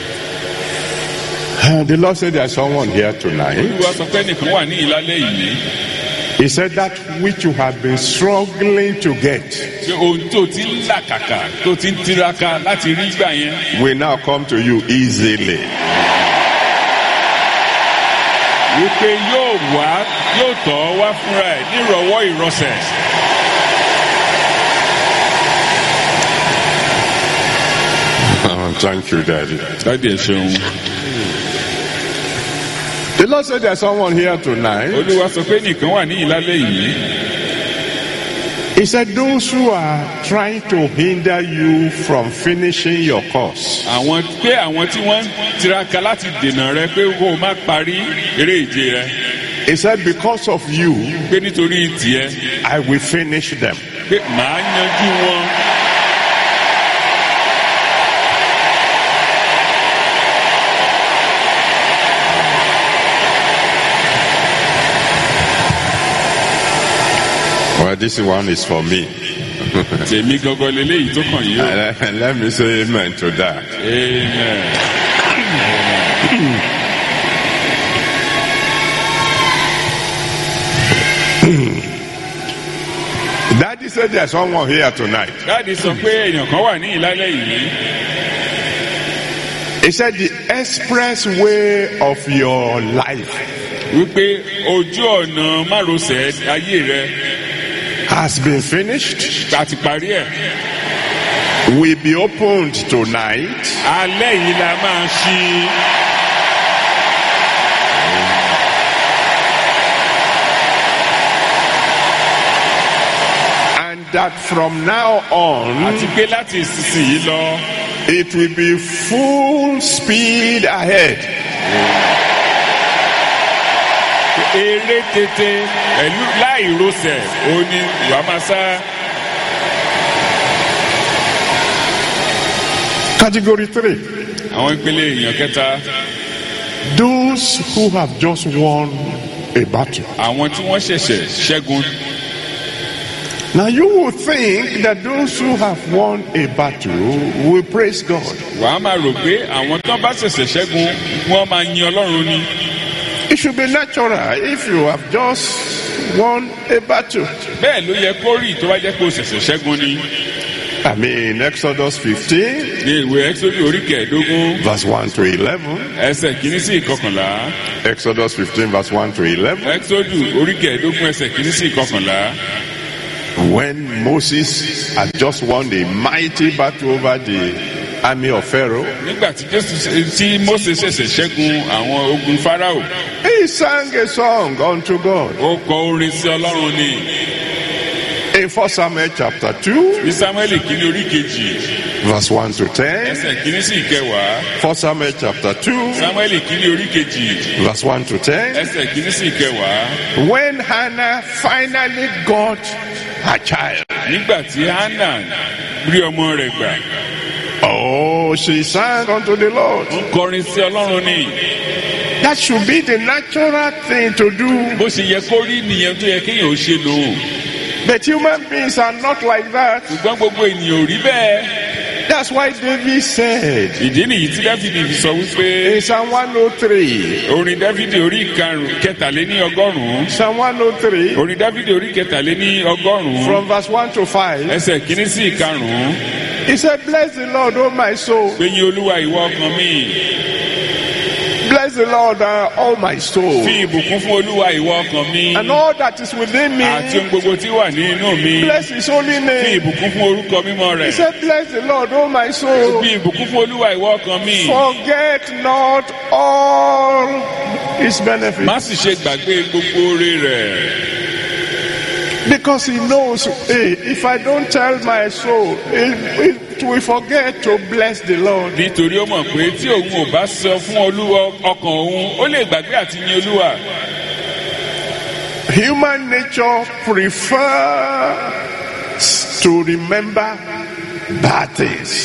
The Lord said there's someone here tonight. olúwa sọ pé nìkan wà ní ìlálẹ́ yìí. He said that which you have been struggling to get ṣé ohun tó ti ń làkàkà tó ti ń tiraka láti rí gbà yẹn. will now come to you easily. wípé yóò tọ̀ ọ́ wá fúnra ẹ̀ nírọ̀wọ́ ìrọsẹ̀. Oh, thank you, Daddy. dáàdi ẹ ṣeun. The Lord said there's someone here tonight. olúwa sọ pé nìkan wà ní ìlálẹ́ yìí. He said those who are trying to hinder you from finishing your course. àwọn tí wọ́n ń tiraka láti dènà rẹ pé kó o má parí eré ìje rẹ. He said because of you, pé nítorí tiẹ̀ I will finish them. pé màá yanjú wọn. Well, this one is for me. tèmi gangan leléyìí tó kàn yìí o. Let me say amen to that. amen. Daddy said there's someone here tonight. dáàdi sọ pé èèyàn kan wà ní ìlálẹ́ yìí. He said the express way of your life wípé ojú ọ̀nà márosẹ̀ ayé rẹ has been finished, àti parí ẹ̀. will be opened tonight. alẹ́ yìí la máa ṣí. And that from now on, àti pé láti ìsinsìnyí lọ. it will be full speed ahead. eré tètè pẹ̀lú láì rọsẹ̀ òní ìwà máa sá. Category 3, àwọn ìpele èèyàn kẹta, those who have just won a battle. àwọn tí wọ́n ṣẹ̀ṣẹ̀ ṣẹ́gun. Now you will think that those who have won a battle will praise God. wàá máa rò pé àwọn tó bá ṣẹ̀ṣẹ̀ ṣẹ́gun wọ́n máa yin ọlọ́run ni. It should be natural if you have just won a battle. bẹ́ẹ̀ ló yẹ kó rí tó bá jẹ́ pé o ṣẹ̀ṣẹ̀ ṣẹ́gun ni. I mean, Exodus 15, ní ìwé ẹ́xódù orí kẹẹ̀ẹ́dógún verse 1 to 11. ẹsẹ̀ kìíní sí ìkọkànlá. Exodus 15, verse 1 to 11. ẹ́xódù orí kẹẹ̀ẹ́dógún ẹsẹ̀ kìíní sí ìkọkànlá. When Moses had just won a mighty battle over the army of Pharaoh, nígbà tí Mósè ṣẹ̀ṣẹ̀ ṣẹ́gun àwọn ogun Fáráò, he sang a song unto God. ó kọ orin sí ọlọ́run ni. In 1 Samuel chapter 2, ní Sámúẹ́lì kìíní orí kejì verse 1 to 10. ẹsẹ̀ kìíní sí ìkẹwàá. 1 Samuel chapter 2, Sámúẹ́lì kìíní orí kejì verse 1 to 10. ẹsẹ̀ kìíní sí ìkẹwàá. When Hannah finally got her child, nígbà tí Hánà rí ọmọ rẹ̀ gbà, oh, she sang unto the Lord. ó kọrin sí ọlọ́run ni. That should be the natural thing to do. bó ṣe yẹ kó rí nìyẹn tó yẹ kéèyàn ó ṣe lò. But human beings are not like that. ṣùgbọ́n gbogbo ènìyàn ò rí bẹ́ẹ̀. That's why David said ìdí nìyí tí Dáfídì fi sọ wípé in Psalm 103, orin Dáfídì orí kẹtàléní ọgọ́rùn-ún. Psalm 103, orin Dáfídì orí kẹtàléní ọgọ́rùn-ún from verse 1 to 5, ẹsẹ̀ kìíní sí ìkarùn-ún. He said, bless the Lord, oh my soul. pé yìn olúwa ìwọ ọkàn mi. Bless the Lord, oh my soul. fi ìbùkún fún olúwa ìwọ ọkàn mi. And all that is within me. àti ohun gbogbo tí wà ní inú mi. Bless his holy fi name. ìbùkún fún orúkọ mímọ́ He rẹ̀. said, bless the Lord, oh my soul. fi ìbùkún fún olúwa ìwọ ọkàn mi. Forget not all his benefits. má sì ṣe gbàgbé gbogbo oore rẹ̀. Because he knows, hey, if I don't tell my soul, it will forget to bless the Lord. nítorí ó mọ̀ pé tí òun ò bá sọ fún olúwa ọkàn òun ó lè gbàgbé àti yin olúwa. Human nature prefers to remember bad things.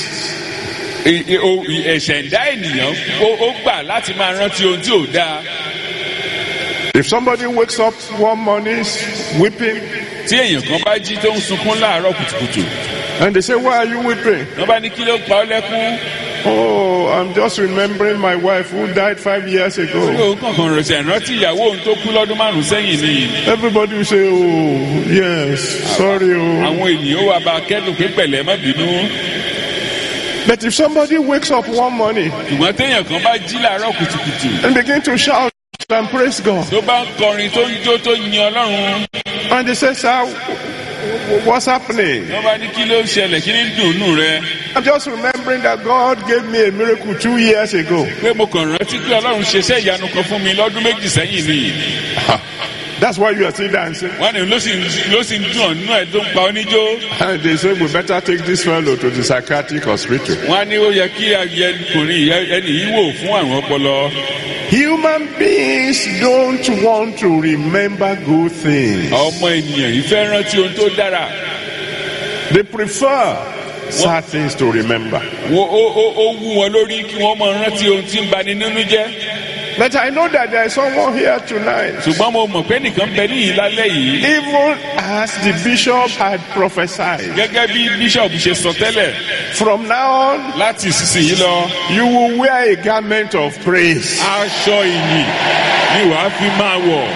ẹ̀ṣẹ̀dá ènìyàn ó gbà láti máa rántí ohun tí ò dáa. If somebody wakes up one morning weeping, tí èèyàn kan bá jí tó ń sunkún láàárọ̀ kùtùkùtù. and they say, why are you weeping? wọ́n bá ní kí ló pa ọ́ lẹ́kún. Oh, I'm just remembering my wife who died 5 years ago. ó kàn rẹ̀ ṣẹ̀ rántí ìyàwó òun tó kú lọ́dún márùn-ún sẹ́yìn ni. Everybody will say, oh, yes, sorry. Oh. àwọn ènìyàn wà bá kẹ́dùn pé pẹ̀lẹ́ má bínú. But if somebody wakes up one morning ṣùgbọ́n téèyàn kan bá jí láàárọ̀ kùtùkùtù. and begin to shout and praise God, tó bá ń kọrin tó ń jó tó ń yin ọlọ́run. and they say, sir, what's happening? wọ́n bá ní kí ló ń ṣẹlẹ̀ kí ní dùnú rẹ. I'm just remembering that God gave me a miracle 2 years ago. pé mo kàn rántí pé ọlọ́run ṣeṣẹ́ ìyanu kan fún mi lọ́dún méjì sẹ́yìn ni. That's why you are still dancing. wọ́n ní ló sì ń dùn ọ̀nù ẹ̀ tó ń pa oníjó. And they say, we better take this fellow to the psychiatric hospital. wọ́n á ní ó yẹ kí ayẹkùnrin ẹni yìí wò fún àrùn ọpọlọ. Human beings don't want to remember good things. ọmọ ènìyàn yìí fẹ́ rántí ohun tó dára. They prefer sad things to remember. ó wú wọn lórí kí wọ́n máa rántí ohun tí ń bani nínú jẹ́. But I know that there is someone here tonight. ṣùgbọ́n mo mọ̀ pé nìkan bẹ níyì lálẹ́ yìí. Even as the bishop had prophesied, gẹ́gẹ́ bí bíṣọ̀bù ṣe sọ tẹ́lẹ̀. from now on, láti ìsinsìnyí lọ. you will wear a garment of praise. aṣọ ìyìn ni wàá fi máa wọ̀.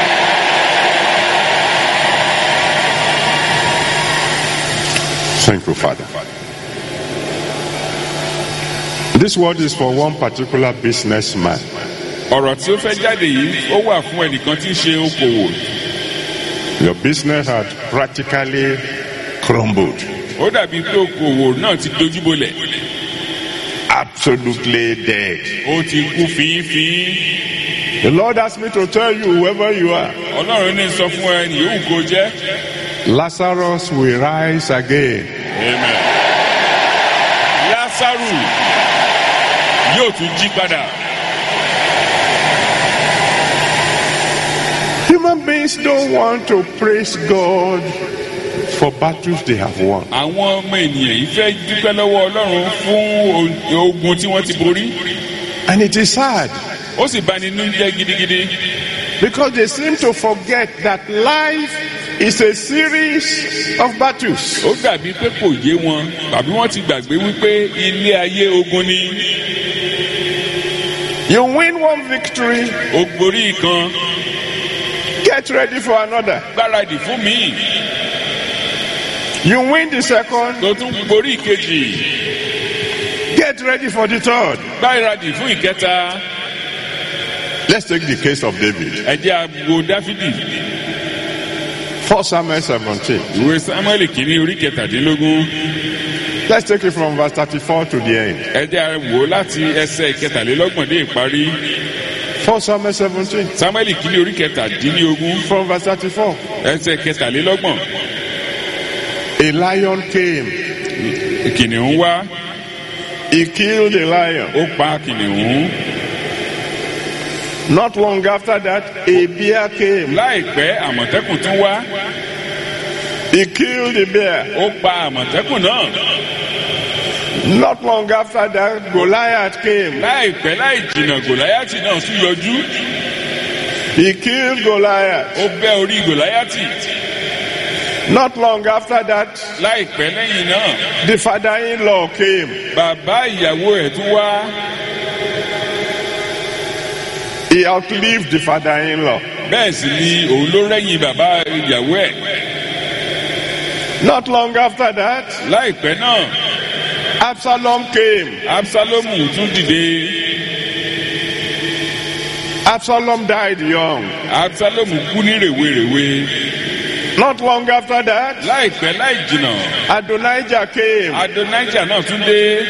Thank you, Father. This word is for one particular businessman. ọ̀rọ̀ tí ó fẹ́ jáde yìí ó wà fún ẹnìkan tí ń ṣe okòwò. Your business had practically crumbled. ó dàbí pé okòwò náà ti dojúbolẹ̀. Absolutely dead. ó ti kú fínfín. The Lord asked me to tell you, whoever you are, ọlọ́run ní sọ fún ẹ yòówù kó jẹ́. Lazarus will rise again. Amen. Lásárù yóò tún jí padà. Human beings don't want to praise God for battles they have won. àwọn ọmọ ènìyàn yìí fẹ́ dúpẹ́ lọ́wọ́ ọlọ́run fún ogun tí wọ́n ti borí. And it is sad ó sì bani nínú jẹ́ gidigidi. because they seem to forget that life is a series of battles. ó dàbí pé kò yé wọn tàbí wọ́n ti gbàgbé wípé ilé ayé ogun ni. You win one victory, ó borí ìkan get ready for another. gbáradì fún mi. You win the second, tó tún borí ìkejì get ready for the third. gbáradì fún ìkẹta. Let's take the case of David. ẹ jẹ́ àgbo dáfídì. 1 Samuel 17. ìwé samuel kìíní orí kẹtàdínlógún. Let's take it from verse 34 to the end. ẹ jẹ́ àwò láti ẹsẹ̀ ìkẹtàlélọ́gbọ̀n dé ìparí. 1 Samuel 17. samuel kìíní orí kẹtàdínlógún From verse 34. ẹsẹ̀ ìkẹtàlélọ́gbọ̀n. A lion came. kìnìún wá. He killed a lion. ó pa kìnìún. Not long after that, a bear came. láìpẹ́ àmọ̀tẹ́kùn tún wá. He killed the bear. ó pa àmọ̀tẹ́kùn náà. Not long after that, Goliath came. láìpẹ́ láì jìnnà gòláyàtì náà tún yọjú. He killed Goliath. ó bẹ́ orí gòláyàtì. Not long after that, láìpẹ́ lẹ́yìn náà the father-in-law came. bàbá ìyàwó ẹ̀ tún wá. He outlived the father-in-law. bẹ́ẹ̀ sì ni òun ló rẹ́yìn bàbá ìyàwó ẹ̀. Not long after that, láìpẹ́ náà Absalom came. Absalomu tún dìde. Absalom died young. Absalomu kú ní rèwerèwe. Not long after that, Láìpẹ́ láì jìnnà, Adonijah came. Adonijah náà tún dé.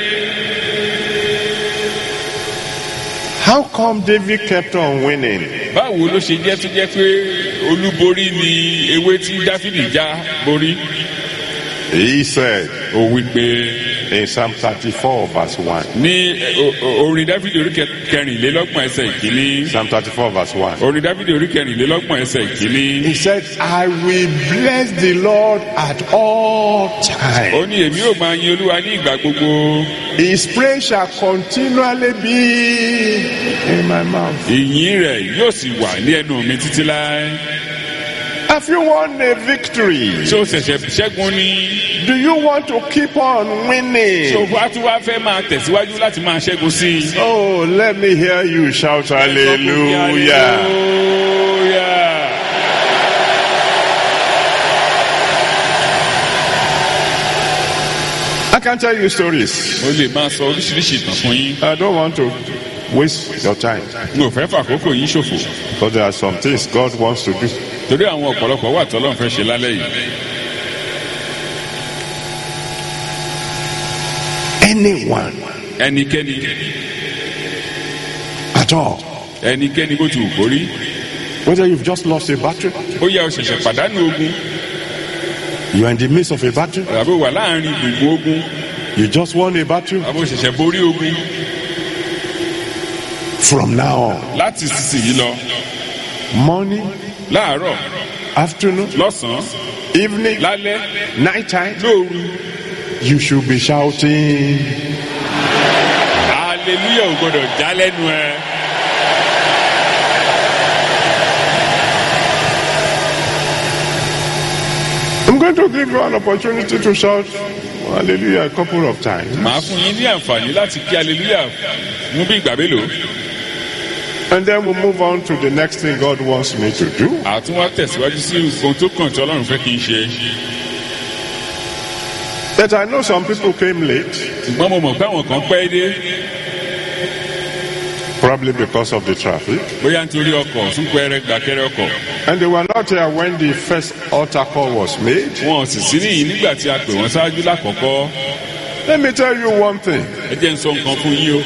How come David kept on winning? Báwo ló ṣe jẹ́ tó jẹ́ pé olúborí ni ewé tí Dáfídì já borí? He said Ó wí pé in Psalm 34 verse 1. ní orin Dáfídì orí kẹrìnlélọ́gbọ̀n ẹsẹ̀ ìkíní. Psalm 34 verse 1. Orin Dáfídì orí kẹrìnlélọ́gbọ̀n ẹsẹ̀ ìkíní. He said, I will bless the Lord at all times. Ó ní èmi ò máa yin Olúwa ní ìgbà gbogbo. His praise shall continually be in my mouth. Ìyìn rẹ̀ yóò sì wà ní ẹnu mi títí láé. Have you won a victory? Ṣé o ṣẹ̀ṣẹ̀ ṣẹ́gun ni? Do you want to keep on winning? Ṣé o wá tún wá fẹ́ máa tẹ̀síwájú láti máa ṣẹ́gun sí i? Oh, let me hear you shout hallelujah. Hallelujah. I can tell you stories. Mo lè máa sọ oríṣiríṣi ìtàn fún yín. I don't want to waste your time. N ò fẹ́ fàkókò yín ṣòfò. But there are some things God wants to do. Torí àwọn ọ̀pọ̀lọpọ̀ wà tọ́lọ́run fẹ́ ṣe lálẹ́ yìí. Anyone Ẹnikẹ́ni at all, ẹnikẹ́ni bó ti wù kó rí. whether you've just lost a battle, Bóyá o ṣẹ̀ṣẹ̀ pàdánù ogun, you are in the midst of a battle, àbí o wà láàrin gbùngbùn ogun, you just won a battle, àbí o ṣẹ̀ṣẹ̀ borí ogun. from now on, Láti sísìnyí lọ, morning, láàárọ̀, afternoon, lọ́sàn-án, evening, lálẹ́, nighttime, lóru, you should be shouting, hallelujah ò gbọdọ̀ já lẹ́nu ẹ. I'm going to give you an opportunity to shout hallelujah a couple of times. Màá fún yín ní àǹfààní láti kí hallelujah mú bí ìgbà mélòó. And then we'll move on to the next thing God wants me to do. Àtúnwá tẹ̀síwájú sí ohun tó kàn tí Ọlọ́run fẹ́ kí n ṣe. That I know some people came late, Ṣùgbọ́n mo mọ̀ pé àwọn kan pẹ́ dé. probably because of the traffic. Bóyá nítorí ọkọ̀ súnkẹrẹ gbàkẹrẹ ọkọ̀. And they were not here when the first altar call was made. Wọn ò sì sí níyì nígbà tí a pè wọ́n ṣáájú lákọ̀ọ́kọ́. Let me tell you one thing. Ẹ jẹ́ n sọ nǹkan fún yín o.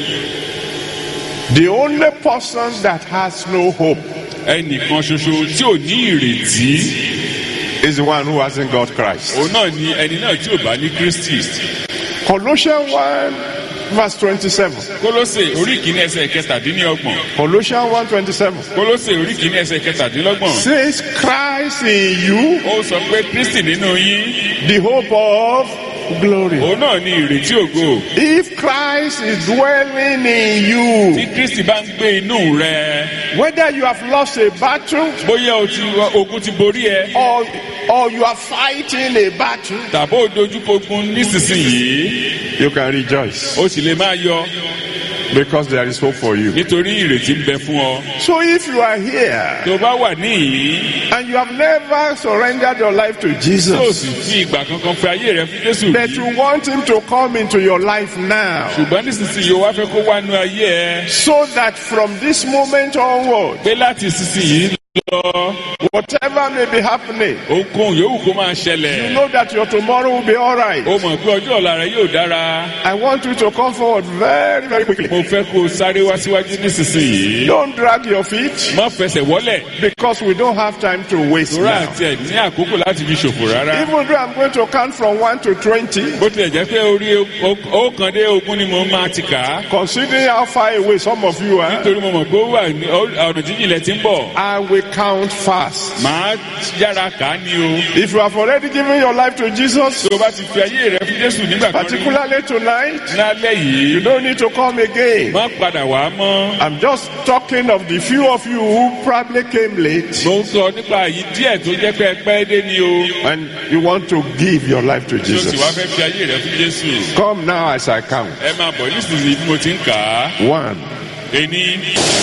The only person that has no hope Ẹnìkan ṣoṣo tí ò ní ìrètí. is the one who hasn't got Christ. Òun náà ni ẹni náà tí ò bá ní Kristi. Colossians 1 verse 27. Kólósè orí kìíní ẹsẹ̀ kẹtàdínlọ́gbọ̀n. Colossians 1:27 Kólósè orí kìíní ẹsẹ̀ kẹtàdínlọ́gbọ̀n. says Christ in you, Ó sọ pé Kristi nínú yín. the hope of glory. Òun náà ni ìrètí ògo. If Christ is dwelling in you, Tí Kristi bá ń gbé inú rẹ. whether you have lost a battle Bóyá ogun ti borí ẹ. or you are fighting a battle, Tàbí ó dojúkogun nísinsìnyí. you can rejoice Ó sì lè máa yọ. because there is hope for you. Nítorí ìrètí ń bẹ fún ọ. So if you are here Tó bá wà níyìí. and you have never surrendered your life to Tó Jesus, sì fi ìgbà kankan fẹ́ ayé rẹ fún Jésù but rí. you want him to come into your life now, Ṣùgbọ́n nísinsìnyí o wá fẹ́ kó wá nú ayé ẹ. so that from this moment onward, Pé láti ìsinsìnyí lọ. whatever may be happening, Ohunkóhun yòówù kó máa you ṣẹlẹ̀. know that your tomorrow will be all right. O mọ̀ pé ọjọ́ ọ̀la rẹ yóò dára. I want you to come forward very, very quickly. Mo fẹ́ kó o sáré wá síwájú nísinsìnyí. Don't drag your feet Má fẹsẹ̀ wọ́lẹ̀. because we don't have time to waste Tora now. àti ẹ̀ ní àkókò láti fi ṣòfò rárá. Even though I'm going to count from 1 to 20, Bó tilẹ̀ jẹ́ pé orí ọ̀kan dé ogún ni mo máa ti kà á. considering how far away some of you are, Nítorí mo mọ̀ pé ó wà ní ọ̀nà jíjìn lẹ ti ń bọ̀. I will count fast. Màá yára kà á ní o. If you have already given your life to Jesus, Tó o bá ti fi ayé rẹ fún Jésù nígbà kan rí. particularly tonight, Lálẹ́ you yìí, don't need to come again. má padà wá mọ́. I'm just talking of the few of you who probably came late Mo ń sọ nípa èyí díẹ̀ tó jẹ́ pé ẹ pẹ́ dé ni o. and you want to give your life to Tó sì wá Jesus. fẹ́ fi ayé rẹ fún Jésù. Come now as I count. Ẹ máa bọ̀ nísinsìnyí bí mo ti ń kà á. 1. Ení,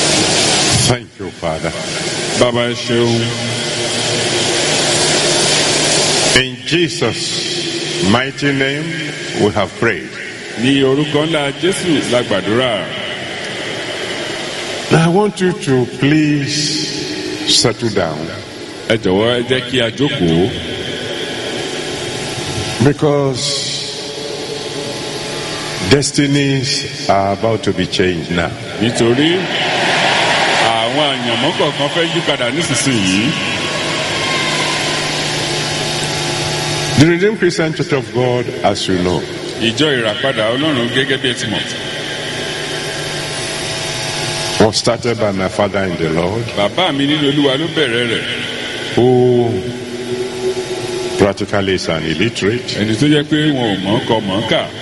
Thank you, Father. bàbá ẹ ṣeun. In Jesus' mighty name, we have prayed. ní orúkọ ńlá Jésù la gbàdúrà. I want you to please settle down. Ẹ jọ̀wọ́ ẹ jẹ́ kí a jókòó. Because destinies are about to be changed now. Nítorí àwọn àyànmọ́ kọ̀ọ̀kan fẹ́ yí padà nísinsìnyí. The Redeemed Christian Church of God, as you know, Ìjọ ìràpadà Ọlọ́run gẹ́gẹ́ bí ẹ ti mọ̀. was started by my father in the Lord, Bàbá mi nínú Olúwa ló bẹ̀rẹ̀ rẹ̀. who practically is an illiterate. Ẹni tó jẹ́ pé wọn ò mọ̀ kọ mọ̀ kà.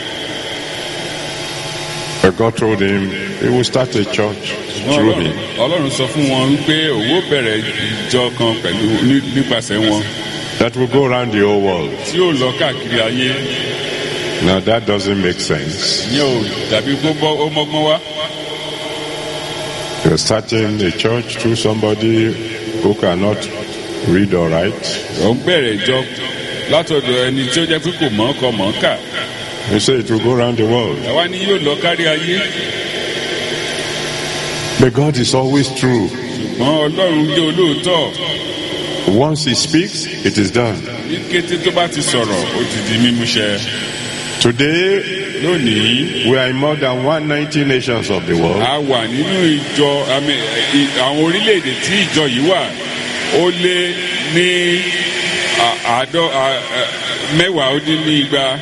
But God told him he will start a church through him. Ọlọ́run sọ fún wọn wípé òun ó bẹ̀rẹ̀ ìjọ kan pẹ̀lú nípasẹ̀ wọn. That will go around the whole world. Tí ó lọ káàkiri ayé. Now that doesn't make sense. Ìyẹn ò dàbí kó bọ́ ó mọ́gbọ́n wá. You're starting a church through somebody who cannot read or write. Ó ń bẹ̀rẹ̀ ìjọ látọ̀dọ̀ ẹni tí ó jẹ́ pé kò mọ̀ kọ mọ̀ kà. You say it will go around the world. Àwa ni yóò lọ kárí ayé. But God is always true. Ṣùgbọ́n Ọlọ́run jẹ́ olóòótọ́. Once he speaks, it is done. Ní kété tó bá ti sọ̀rọ̀, ó ti di mímúṣẹ. Today, Lónìí, we are in more than 190 nations of the world. a wà nínú ìjọ àwọn orílẹ̀-èdè tí ìjọ yìí wà. Ó lé ní mẹ́wàá ó dín ní igba.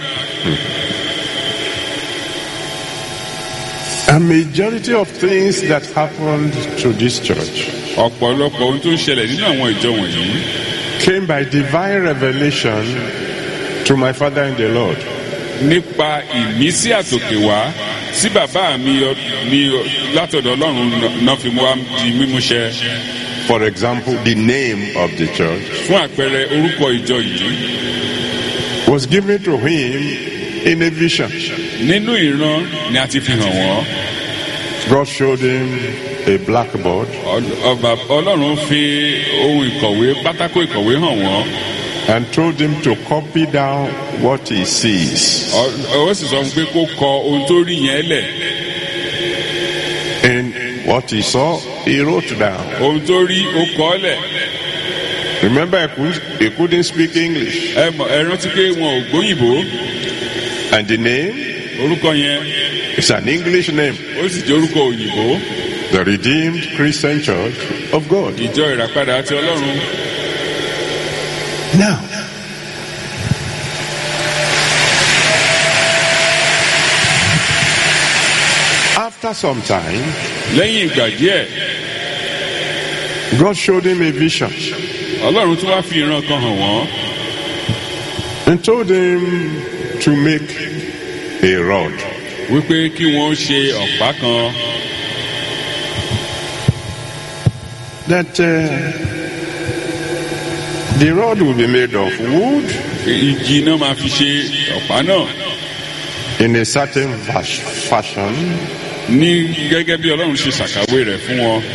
A majority of things that happened to this church Ọ̀pọ̀lọpọ̀ ohun tó ń ṣẹlẹ̀ nínú àwọn ìjọ wọ̀nyí came by divine revelation to my father in the Lord. nípa ìmísí àtòkè wá sí bàbá mi ní látọ̀dọ̀ Ọlọ́run náà fi wá di mímúṣẹ. For example, the name of the church Fún àpẹẹrẹ orúkọ ìjọ yìí was given to him in a vision. nínú ìran ni a ti fi hàn wọ́n. God showed him a blackboard Ọlọ́run fi ohun ìkọ̀wé pátákó ìkọ̀wé hàn wọ́n. and told him to copy down what he sees. Ó sì sọ pé kó kọ ohun tó rí yẹn lẹ̀. And what he saw, he wrote down. Ohun tó rí ó kọ ọ́ lẹ̀. Remember, he couldn't speak English. Ẹ rántí pé wọn ò gbóyìnbó. And the name Orúkọ yẹn is an English name. ó sì jẹ́ orúkọ òyìnbó. The Redeemed Christian Church of God. Ìjọ ìràpadà àti Ọlọ́run. Now, after some time, Lẹ́yìn ìgbà díẹ̀, God showed him a vision Ọlọ́run tún wá fi ìran kan hàn wọ́n. and told him to make a rod. Wípé kí wọ́n ṣe ọ̀pá kan. That the rod will be made of wood Igi náà máa fi ṣe ọ̀pá náà. in a certain fashion, Ní gẹ́gẹ́ bí Ọlọ́run ṣe ṣàkàwé rẹ̀ fún wọn.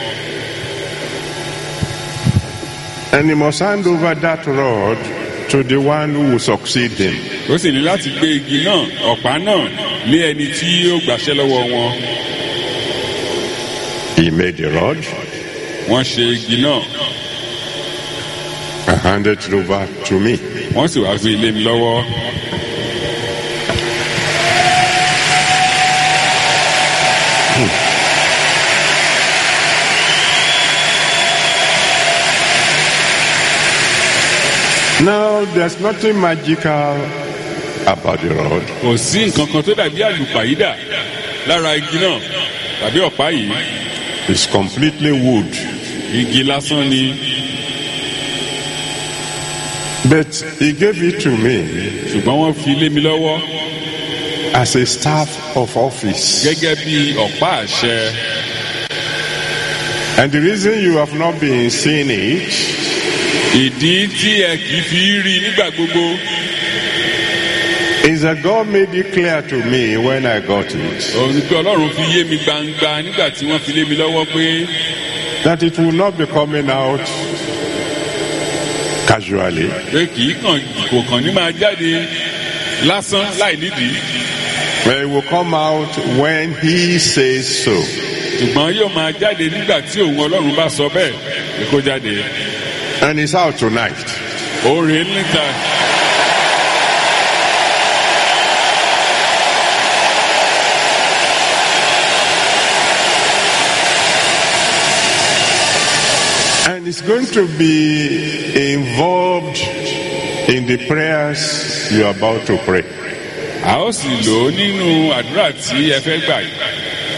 and he must hand over that rod to the one who will succeed him. Ó sì ní láti gbé igi náà, ọ̀pá náà, lé ẹni tí yóò gbàṣẹ́ lọ́wọ́ wọn. He made the rod Wọ́n ṣe igi náà, and handed it over to me. wọ́n sì wá gbé ilé mi lọ́wọ́. Now, there's nothing magical about the rod. Kò sí nǹkan kan tó dàbí àlùpàyídà lára igi náà tàbí ọ̀pá yìí. It's completely wood. Igi lásán ni. But he gave it to me Ṣùgbọ́n wọ́n fi lé mi lọ́wọ́ as a staff of office. gẹ́gẹ́ bí ọ̀pá àṣẹ. And the reason you have not been seeing it Ìdí tí ẹ kì í fi rí nígbà gbogbo. is that God made it clear to me when I got it Òun ni pé Ọlọ́run fi yé mi gbangba nígbà tí wọ́n fi lé mi lọ́wọ́ pé that it will not be coming out casually. kì í kò kàn ní máa jáde lásán láì nídìí. But it will come out when he says so. ṣùgbọ́n yóò máa jáde nígbà tí òun ọlọ́run bá sọ bẹ́ẹ̀ ni kó jáde. And it's out tonight. Oore níta. And it's going to be involved in the prayers you are about to pray. A ó sì lò ó nínú àdúrà tí ẹ fẹ́ gbà yìí.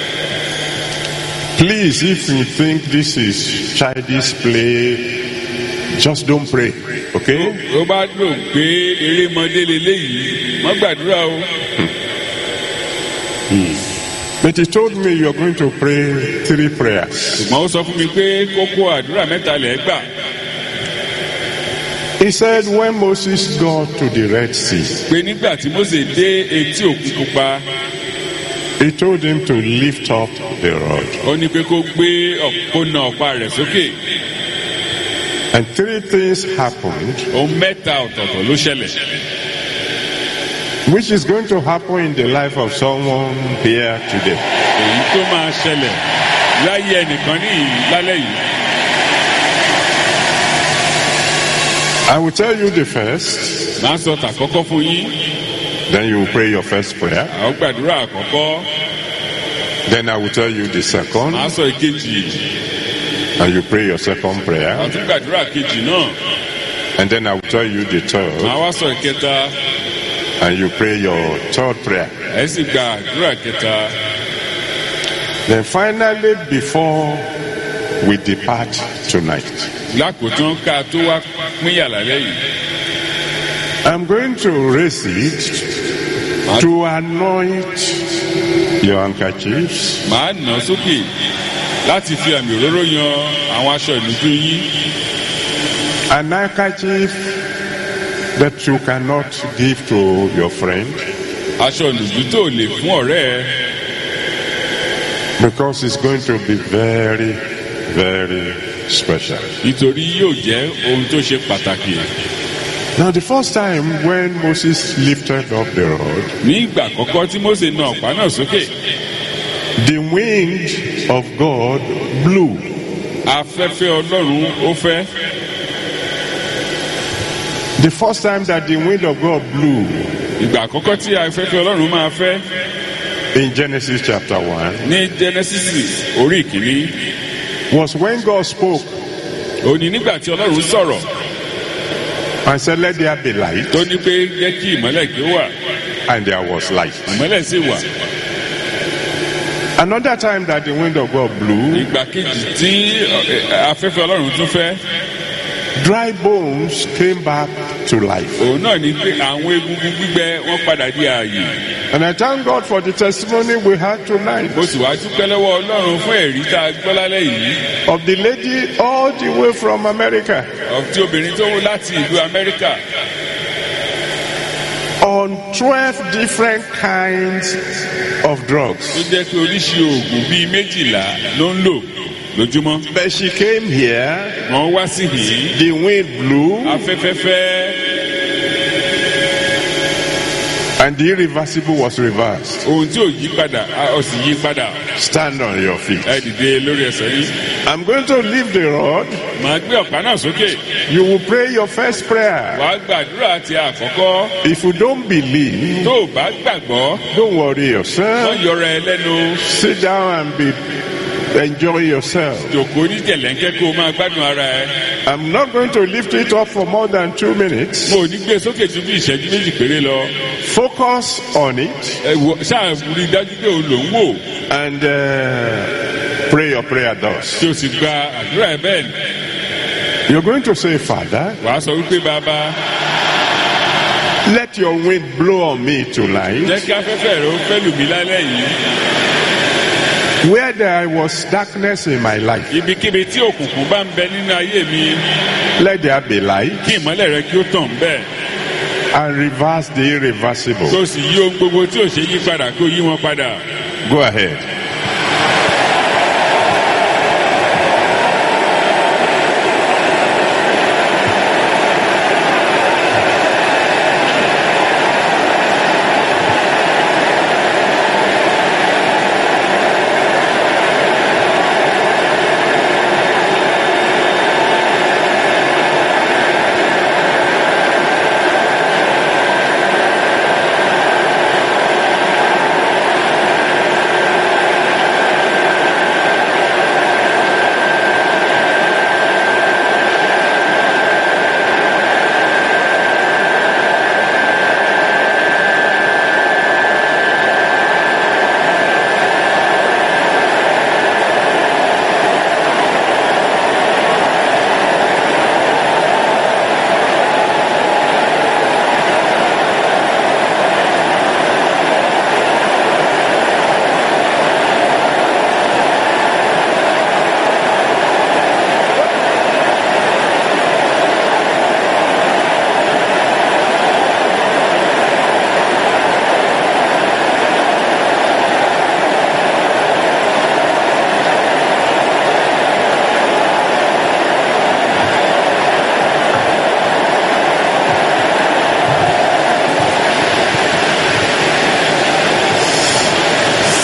Please, if you think this is childish play, just don't pray, okay? Ó bá dùn pé erémọdé leléyìí, má gbàdúrà o. But he told me you're going to pray 3 prayers. Ṣùgbọ́n ó sọ fún mi pé kókó àdúrà mẹ́ta lẹ̀ gbà. He said when Moses got to the Red Sea, Pé nígbà tí Mósè dé etí òkun pupa, he told him to lift up the rod. ó ní pé kó gbé kó na ọ̀pá rẹ̀ sókè. And 3 things happened, Ohun mẹ́ta ọ̀tọ̀ọ̀tọ̀ ló ṣẹlẹ̀. which is going to happen in the life of someone here today. Èyí tó máa ṣẹlẹ̀ láyé ẹnìkan ní lálẹ́ yìí. I will tell you the first, Màá sọ tàkọ́kọ́ fún yín. then you will pray your first prayer. Àwọn gbàdúrà àkọ́kọ́. Then I will tell you the second, Màá sọ ìkejì. and you pray your second prayer. Màá tún gbàdúrà kejì náà. And then I will tell you the third, Màá wá sọ ìkẹta. and you pray your third prayer. Ẹ sì gba àdúrà kẹta. Then finally, before we depart tonight, Lákòótán ká tó wá pínyà lálẹ́ yìí. I'm going to raise it to anoint your handkerchiefs Màá nà án sókè láti fi àmì òróró yan àwọn aṣọ ìnùjú yín. an handkerchief that you cannot give to your friend Aṣọ ìnùjú tó lè fún ọ̀rẹ́ ẹ. because it's going to be very, very special. Nítorí yóò jẹ́ ohun tó ṣe pàtàkì. Now, the first time when Moses lifted up the rod, Ní ìgbà àkọ́kọ́ tí Mósè na ọ̀pá náà sókè, the wind of God blew. afẹ́fẹ́ Ọlọ́run ó fẹ́. The first time that the wind of God blew Ìgbà àkọ́kọ́ tí afẹ́fẹ́ Ọlọ́run máa fẹ́ in Genesis chapter 1 ní Genesis orí ìkíní. was when God spoke Ó ní nígbà tí Ọlọ́run sọ̀rọ̀ and said, "Let there be light," tó ní pé jẹ́ kí ìmọ́lẹ̀ kí ó wà. and there was light. Ìmọ́lẹ̀ sì wà. Another time that the wind of God blew, Ìgbà kejì tí afẹ́fẹ́ Ọlọ́run tún fẹ́, dry bones came back to life. òun náà ní pé àwọn egungun gbígbẹ wọ́n padà di ààyè. And I thank God for the testimony we had tonight Mo sì wá dúpẹ́ lọ́wọ́ Ọlọ́run fún ẹ̀rí tá a gbọ́ lálẹ́ yìí. of the lady all the way from America Tí obìnrin tó wá láti ìlú Amẹ́ríkà on 12 different kinds of drugs. tó jẹ́ pé oríṣi oògùn bíi 12 ló ń lò lójúmọ́. But she came here, Wọ́n wá sí yìí, the wind blew, afẹ́fẹ́ fẹ́, and the irreversible was reversed. ohun tí ò yí padà ó sì yí padà. Stand on your feet. Ẹ dìde lórí ẹsẹ̀ yín. I'm going to leave the rod. Màá gbé ọ̀pá náà sókè. You will pray your first prayer. Wàá gbàdúrà ti àkọ́kọ́. If you don't believe, Tó o bá gbàgbọ́, don't worry wọ́n yourself. yọra ẹ lẹ́nu. Sit down and enjoy yourself. Jòkó ní jẹ̀lẹ́ńkẹ́ kó o máa gbádùn ara ẹ. I'm not going to lift it up for more than 2 minutes. Mo ò ní gbé sókè ju bí ìṣẹ́jú méjì péré lọ. Focus on it Ṣáà rí i dájú pé òun ló ń wò. and pray your prayer thus. Tí o sì gba àdúrà ẹ bẹ́ẹ̀ ni. You're going to say, Father, Wàá sọ wípé bàbá, let your wind blow on me tonight. jẹ́ kí afẹ́fẹ́ rẹ ó fẹ́ lù mí lálẹ́ yìí. Where there was darkness in my life, Ibikíbi tí òkùnkùn bá ń bẹ nínú ayé mi, let there be light kí ìmọ́lẹ̀ rẹ kí ó tàn bẹ́ẹ̀. and reverse the Kó irreversible. o sì yí ohun gbogbo tí ò ṣe yí padà kó o yí wọn padà. Go ahead.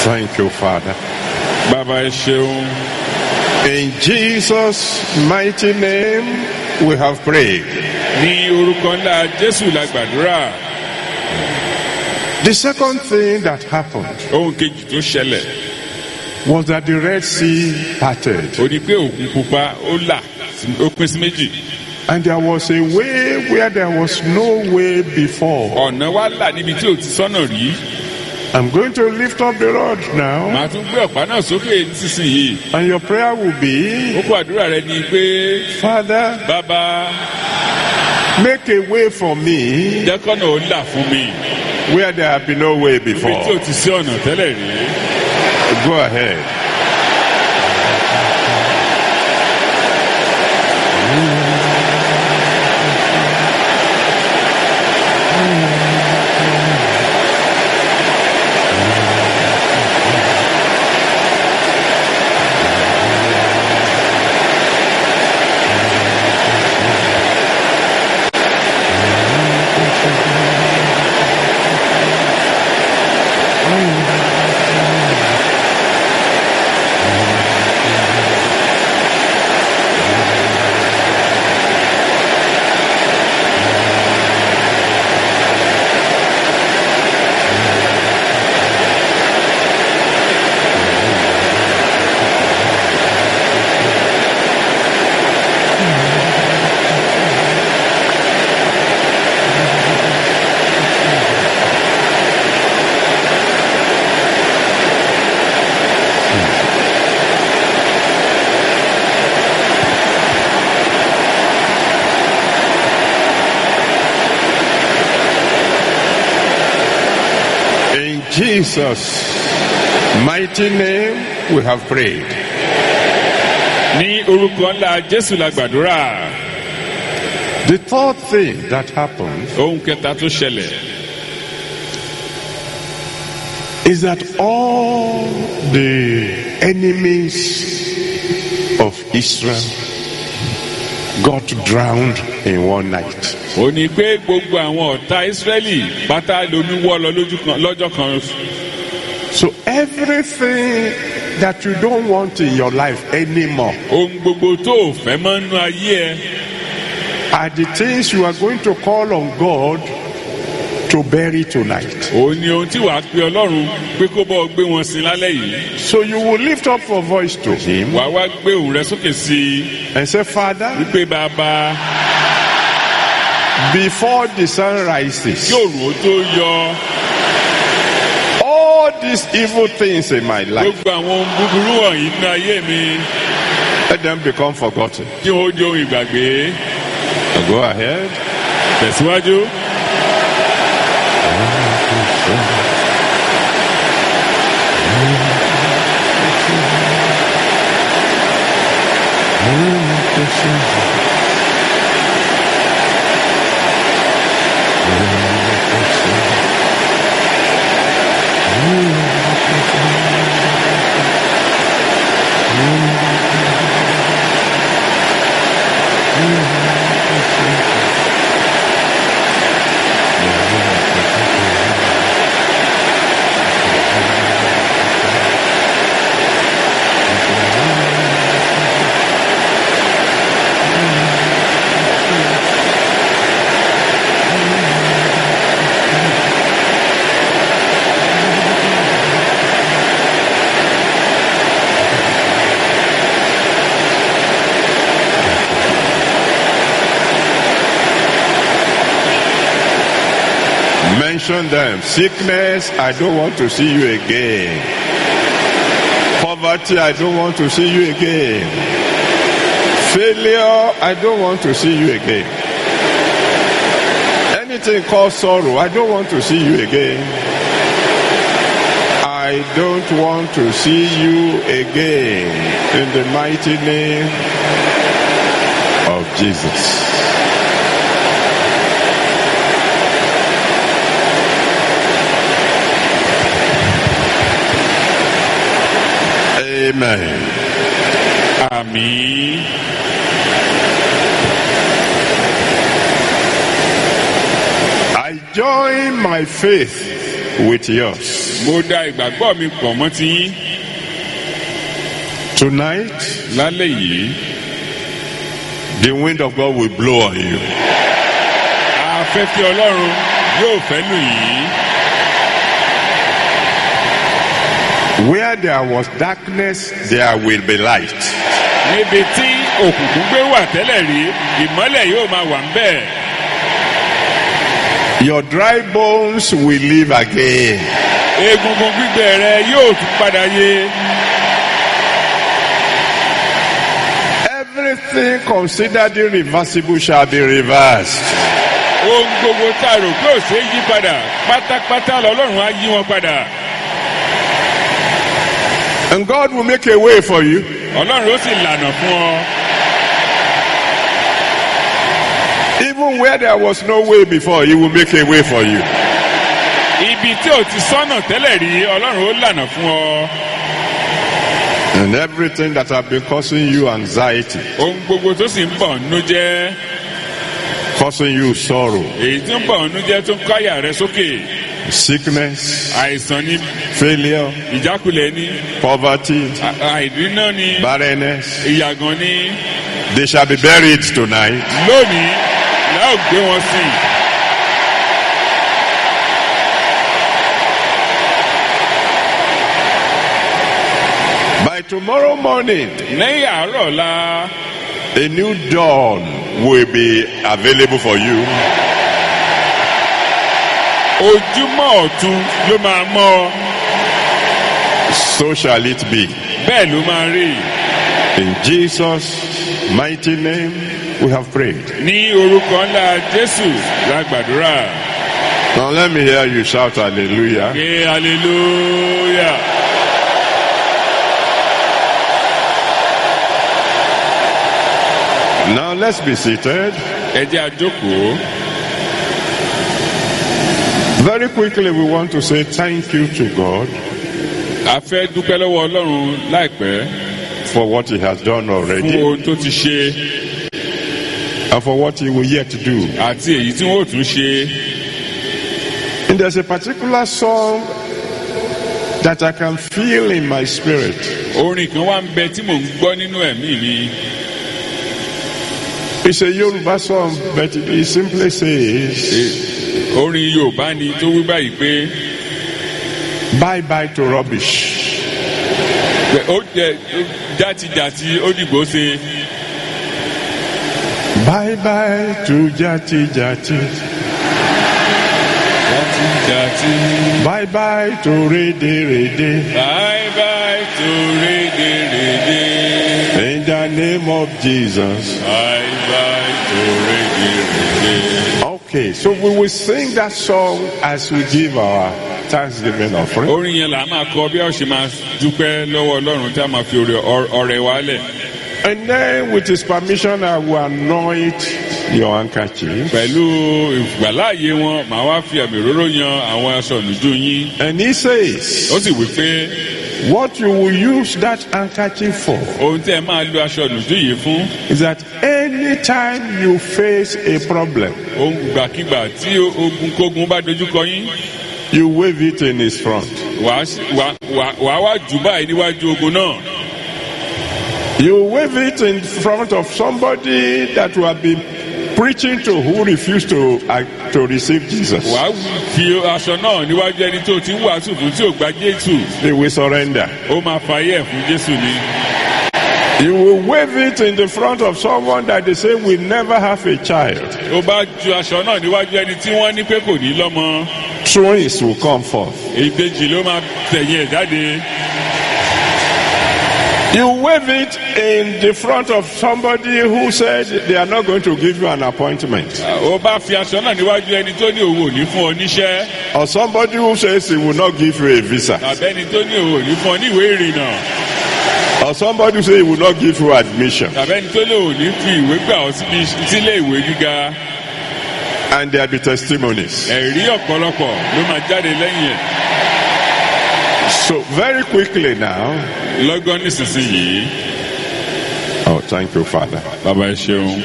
Thank you, Father. Bàbá ẹ ṣeun. In Jesus' mighty name, we have prayed. Ní orúkọ ńlá Jésù la gbàdúrà. The second thing that happened Ohun kejì tó ṣẹlẹ̀. was that the Red Sea parted. Ó ní pé òkun pupa ó là ó pín sí méjì. And there was a way where there was no way before. Ọ̀nà wa là níbi tí ò ti sọ́nà rí. I'm going to lift up the rod now. Màá tún gbé ọ̀pá náà sókè nísinsìnyí. And your prayer will be, Ó kó àdúrà rẹ ní pé Father, bàbá make a way for me jẹ́ kọ́nà ó là fún mi. where there have been no way Níbi tí ò before. ti sí ọ̀nà tẹ́lẹ̀ rí. Go ahead. Jesus' mighty name we have prayed. Ní orúkọ ńlá Jésù la gbàdúrà. The third thing that happened Ohun kẹta tó ṣẹlẹ̀. is that all the enemies of Israel got drowned in one night. Ó ní pé gbogbo àwọn ọ̀tá Ísírẹ́lì pátá lomi wọ́ lọ lọ́jọ́ kan. So everything that you don't want in your life anymore Ohun gbogbo tó o fẹ́ mọ́ nínú ayé ẹ. are the things you are going to call on God to bury tonight. Ó ní ohun tí wàá pe Ọlọ́run pé kó bọ́ gbé wọn sin lálẹ́ yìí. So you will lift up your voice to him Wàá wá gbé òun rẹ sókè sí i. and say, Father, Wípé bàbá before the sun rises, yóò rò ó tó yọ. all these evil things in my life, Gbogbo àwọn ohun búburú wọ̀nyí nínú ayé mi let them become forgotten. kí wọ́n ó di ohun ìgbàgbé. Go ahead. Tẹ̀síwájú. Mention them. Sickness, I don't want to see you again. Poverty, I don't want to see you again. Failure, I don't want to see you again. Anything called sorrow, I don't want to see you again. I don't want to see you again. In the mighty name of Jesus. Amen. Àmín. I join my faith with yours. mo da ìgbàgbọ́ mi pọ̀ mọ́ tiyín. Tonight, lálẹ́ yìí the wind of God will blow on you. afẹ́fẹ́ ọlọ́run yóò fẹ́ lù yín. Where there was darkness, there will be light. níbi tí òkùnkùn gbé wà tẹ́lẹ̀ rí ìmọ́lẹ̀ yóò máa wà ń bẹ̀. Your dry bones will live again. egungun gbígbẹ rẹ yóò tún padà yé. Everything considered irreversible shall be reversed. ohun gbogbo tá a rò pé ò ṣeé yí padà pátápátá lọ́lọ́run á yí wọn padà. And God will make a way for you. ọlọ́run ó sì lànà fún ọ. Even where there was no way before, He will make a way for you. ibi tí ò ti sọ́nà tẹ́lẹ̀ rí ọlọ́run ó lànà fún ọ. And everything that have been causing you anxiety, ohun gbogbo tó sì ń bọ̀ nínú jẹ́ causing you sorrow, èyí tí ń bọ̀ nínú jẹ́ tó ń káyà rẹ sókè. sickness, àìsàn ní failure, ìjákulẹ̀ ní poverty, àìríná ní barrenness, ìyàgàn ní. they shall be buried tonight. lónìí la ó gbé wọn sí. By tomorrow morning, lẹ́yìn àárọ̀ la a new dawn will be available for you. ojúmọ́ ọ̀tun ló máa mọ́. So shall it be. bẹ́ẹ̀ ló máa rí. In Jesus' mighty name, we have prayed. ní orúkọ ńlá jésù la gbàdúrà. Now let me hear you shout hallelujah. ké hallelujah. Now let's be seated. ẹ jẹ́ a jókòó. Very quickly, we want to say thank you to God a fẹ́ dúpẹ́ lọ́wọ́ ọlọ́run láìpẹ́ for what He has done fún already ohun tó ti ṣe and for what He will yet do. àti èyí tí wọ́n ò tún ṣe. And there's a particular song that I can feel in my spirit. orin kan wá ń bẹ tí mò ń gbọ́ nínú ẹ̀mí mi. It's a Yoruba song, but it simply says, orin yorùbá ni tó wí báyìí pé bye bye to rubbish. ó jẹ játijàti ó dìgbò ṣe. Bye bye to jati jati. játijàti. Bye bye to rede rede. bye bye to rédèrèdè. In the name of Jesus. bye bye to rédèrèdè. Okay, so we will sing that song as we give our Thanksgiving offering. orin yẹn là á máa kọ bí a ṣe máa dúpẹ́ lọ́wọ́ ọlọ́run tí a máa fi ọrẹ wálẹ̀. And then, with His permission, I will anoint your handkerchief. pẹ̀lú ìgbàláàyè wọn màá wá fi àmì òróró yan àwọn aṣọ ìnùjú yín. And He says, ó sì wí pé what you will use that handkerchief for ohun tí ẹ máa lo aṣọ ìnùjú yìí fún. is that anytime you face a problem, ohun gbàkigbà tí ogunkógun bá dojúkọ yín. you wave it in His front. wàá wá jù báyìí níwájú ogun náà. You wave it in front of somebody that you have been preaching to who refused to receive Jesus. wàá fi aṣọ náà níwájú ẹni tó ti ń wàásù fún tí ò gba jésù. They will surrender. ó máa fàyè ẹ̀ fún jésù ni. You will wave it in the front of someone that they say will never have a child. ó bá ju aṣọ náà níwájú ẹni tí wọ́n ní pé kò ní lọ́mọ. Twins will come forth. ìbejì ló máa tẹ̀yìn ẹ̀ jáde. You wave it in the front of somebody who said they are not going to give you an appointment. ó bá fi aṣọ náà níwájú ẹni tó ní òun ò ní fún ọ níṣẹ́. Or somebody who says he will not give you a visa. tàbẹ́ni tó ní òun ò ní fún ọ ní ìwé ìrìnnà. Or somebody who says he will not give you admission. tàbẹ́ni tó ní òun ò ní fi ìwé gbà ọ sílé ìwé gíga. And there be testimonies. ẹ̀rí ọ̀pọ̀lọpọ̀ ló máa jáde lẹ́yìn ẹ̀. So very quickly now. lọ́gán nísinsìnyí. Oh, thank you, Father. bàbá ẹ ṣeun.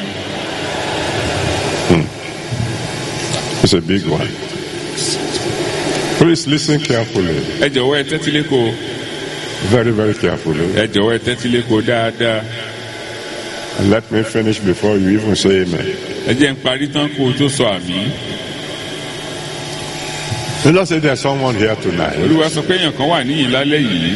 It's a big one. Please listen carefully. ẹ jọ̀wọ́ ẹ tẹ́tí léko. Very, very carefully. ẹ jọ̀wọ́ ẹ tẹ́tí léko dáadáa. And let me finish before you even say amen. ẹ jẹ́ n parí tán kó o tó sọ àmì. The Lord said there's someone here tonight. Olúwa sọ pé èèyàn kan wà níyì lálẹ́ yìí.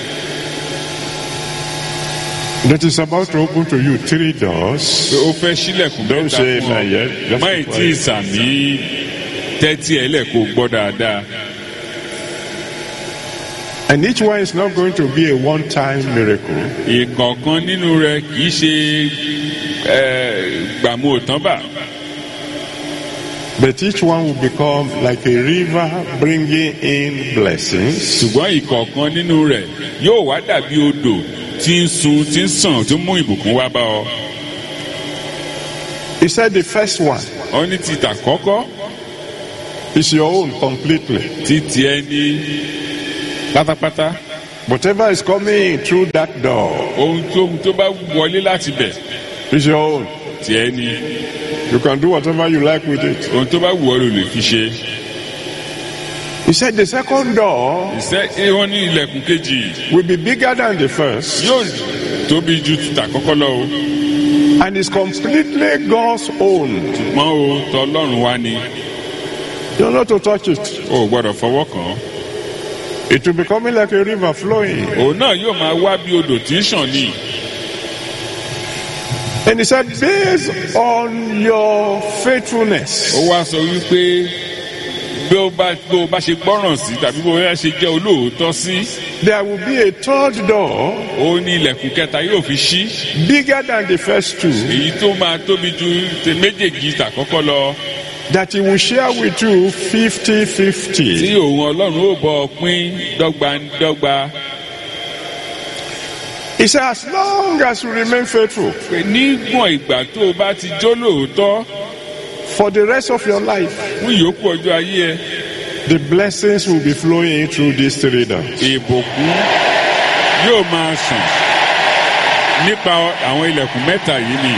That is about to open to you 3 doors. pé ó fẹ́ sílẹ̀kùn Don't mẹ́ta say fún amen yet. ọ. Just má be ì tí ì quiet. sàmì tẹ́tí ẹ̀ lẹ̀ kó o gbọ́ dáadáa. And each one is not going to be a one-time miracle. ìkọ̀ọ̀kan nínú rẹ̀ kì í ṣe gbàmú òtánbà. But each one will become like a river bringing in blessings. ṣùgbọ́n ìkọ̀ọ̀kan nínú rẹ̀ yóò wá dàbí odò tí ń sun tí ń sàn tó mú ìbùkún wá bá ọ. He said the first one ọ ní ti tàkọ́kọ́ is your own completely. ti tiẹ̀ ní pátápátá. Whatever is coming in through that door ohun tó bá wọlé láti bẹ̀ is your own. tiẹ̀ ní. You can do whatever you like with it. ohun tó bá wù ọ́ ló lè fi ṣe. He said the second door wọ́n ní ilẹ̀kùn kejì will be bigger than the first yóò tóbi ju ti tàkọ́kọ́ lọ o. and is completely God's own. mọ́ o tọlọ́run wá ni. You're not to touch it. o ò gbọ́dọ̀ fọwọ́ kàn án. It will be coming like a river flowing. òun náà yóò máa wá bí odò tí ń ṣàn ni. And he said, based on your faithfulness, ó wá sọ wípé bí o bá ṣe gbọ́ràn sí tàbí bí o bá ṣe jẹ́ olóòótọ́ sí. there will be a third door ó ní ilẹ̀kùn kẹta yóò fi ṣí. bigger than the first two èyí tó máa tóbi ju méjèèjì tàkọ́kọ́ lọ. that he will share with you 50-50. tí òun ọlọ́run ó bọ̀ pín dọ́gbandọ́gba. He said, as long as you remain faithful pé nígbọ̀n ìgbà tó o bá ti jó lóòótọ́ for the rest of your life, fún ìyókù ọjọ́ ayé ẹ. the blessings will be flowing in through these 3 doors. ìbùkún yóò máa sùn nípa àwọn ilẹ̀kùn mẹ́ta yìí ni.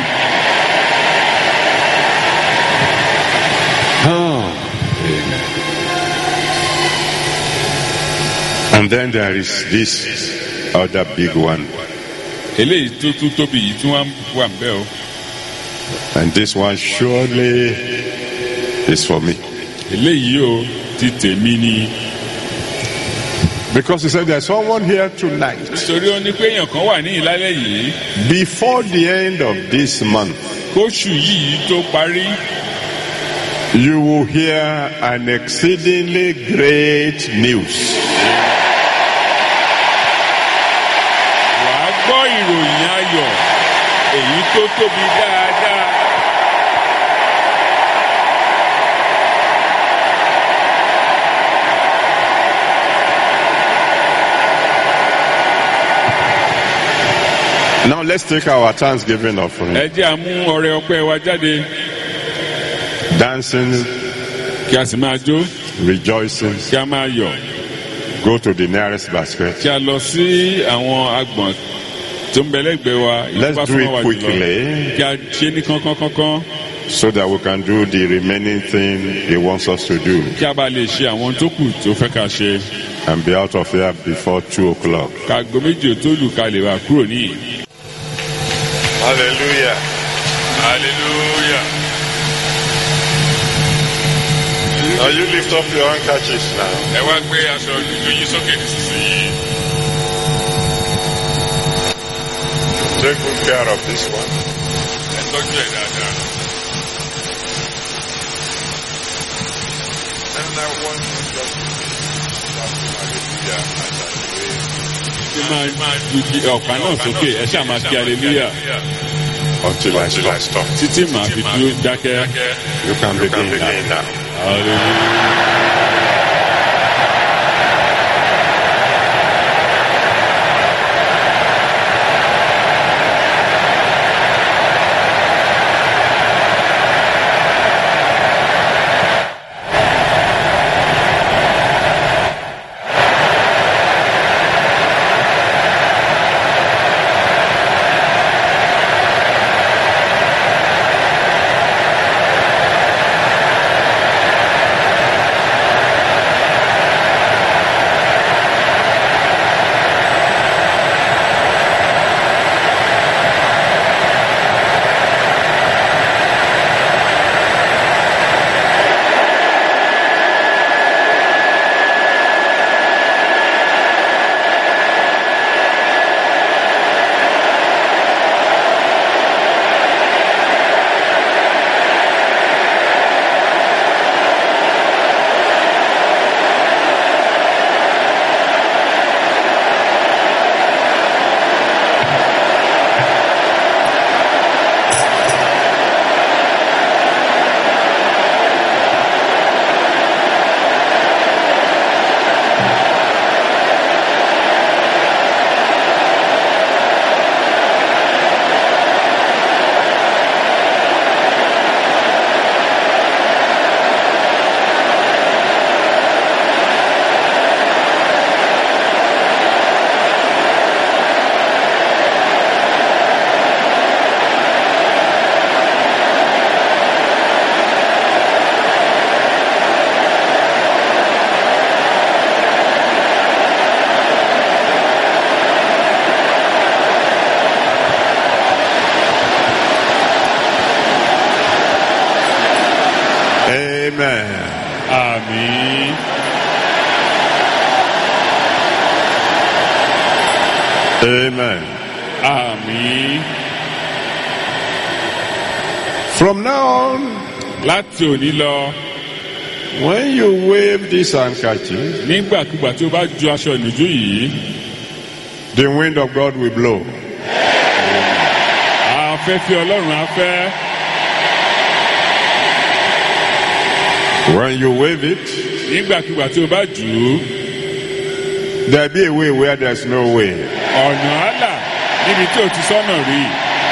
And then there is this other big one. eléyìí tó tún tóbi yìí tí wọ́n wà ń bẹ̀ o. And this one surely is for me. eléyìí o ti tèmi ni. Because he said there's someone here tonight. nítorí ó ní pé èèyàn kan wà ní ìlálẹ́ yìí. Before the end of this month, kóṣù yìí tó parí. you will hear an exceedingly great news. wàá gbọ́ ìròyìn ayọ̀ èyí tó tóbi dáadáa. Now let's take our Thanksgiving offering. ẹ jẹ́ àmú ọrẹ ọpẹ́ wa jáde Dancing, kí a sì máa jó rejoicing. kí a máa yọ̀ Go to the nearest basket. kí a lọ sí àwọn agbọ̀n tó ń bẹ lẹ́gbẹ̀ẹ́ wa. Let's do it quickly kí a ṣe ní kánkán so that we can do the remaining thing he wants us to do kí a bá lè ṣe àwọn tó kù tó fẹ́ ká ṣe. and be out of here before 2 o'clock. kàgọ́ méjì tó lù ká lè wà kúrò níyì. Hallelujah. hallelujah. Now you lift up your handkerchiefs now. ẹ wá gbé aṣọ dúdú yín sókè nísinsìnyí. Take good care of this one. ẹ tọ́jú ẹ̀ dáadáa. And I want you just to hallelujah as I pray. ṣé máa ju ọ̀pá náà sókè ẹ ṣáà máa kí hallelujah Until I stop. títí màá fi dúró dákẹ́. You can begin now. hallelujah. Amen. Àmín. From now on, Láti òní lọ, when you wave this handkerchief, nígbàkúgbà tí o bá ju aṣọ ìnùjú yìí, the wind of God will blow. afẹ́fẹ́ Ọlọ́run á fẹ́. When you wave it, Nígbàkúgbà tí o bá jù ú, there'll be a way where there's no way. ọ̀nà á là níbi tí o ti sọ́nà rí.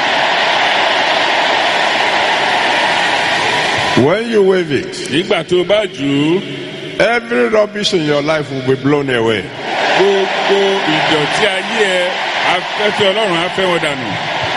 When you wave it, Nígbà tí o bá jù ú, every rubbish in your life will be blown away. gbogbo ìdọ̀tí ayé ẹ, afẹ́fẹ́ Ọlọ́run á fẹ́ wọn dànù.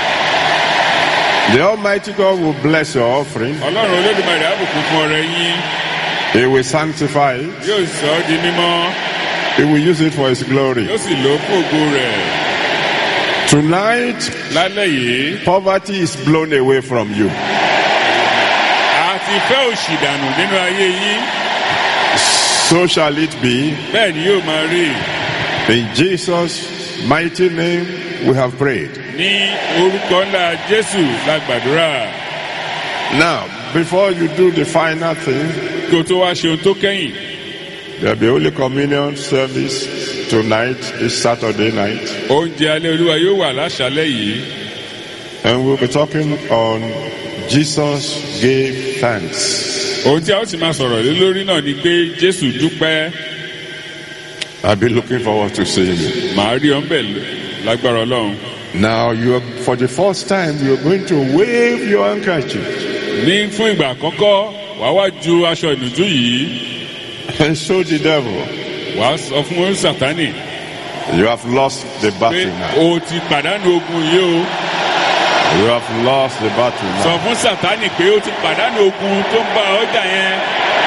The Almighty God will bless your offering. Ọlọ́run Olódùmarè á bùkún fún ọrẹ yín. He will sanctify it. Yóò sọ ọ́ di mímọ́. He will use it for His glory. Yóò sì lò ó fún ògo rẹ̀. Tonight, Lálẹ́ yìí, poverty is blown away from you. àti fẹ́ òṣì dànù nínú ayé yín. So shall it be. Bẹ́ẹ̀ ni yóò máa rí. In Jesus' mighty name, we have prayed. Ní orúkọ ńlá Jésù la gbàdúrà. Now, before you do the final thing, Kí o tó wá ṣe ohun tó kẹ́yìn. there'll be Holy Communion service tonight, this Saturday night. Oúnjẹ alẹ́ Olúwa yóò wà láṣálẹ́ yìí. And we'll be talking on Jesus gave thanks. Ohun tí a ó sì máa sọ̀rọ̀ lé lórí náà ni pé Jésù dúpẹ́. I'll be looking forward to seeing you. Màá rí ọ́n bẹ̀ lágbára Ọlọ́run. Now, for the first time, you're going to wave your handkerchief Ní fún ìgbà àkọ́kọ́, wàá wá ju aṣọ ìnùjú yìí. and show the devil Wàá sọ fún Sátánì you have lost the pé battle now. o ti pàdánù ogun yìí o. You have lost the battle Sọ now. fún Sátánì pé o ti pàdánù ogun tó ń bá ọjà yẹn.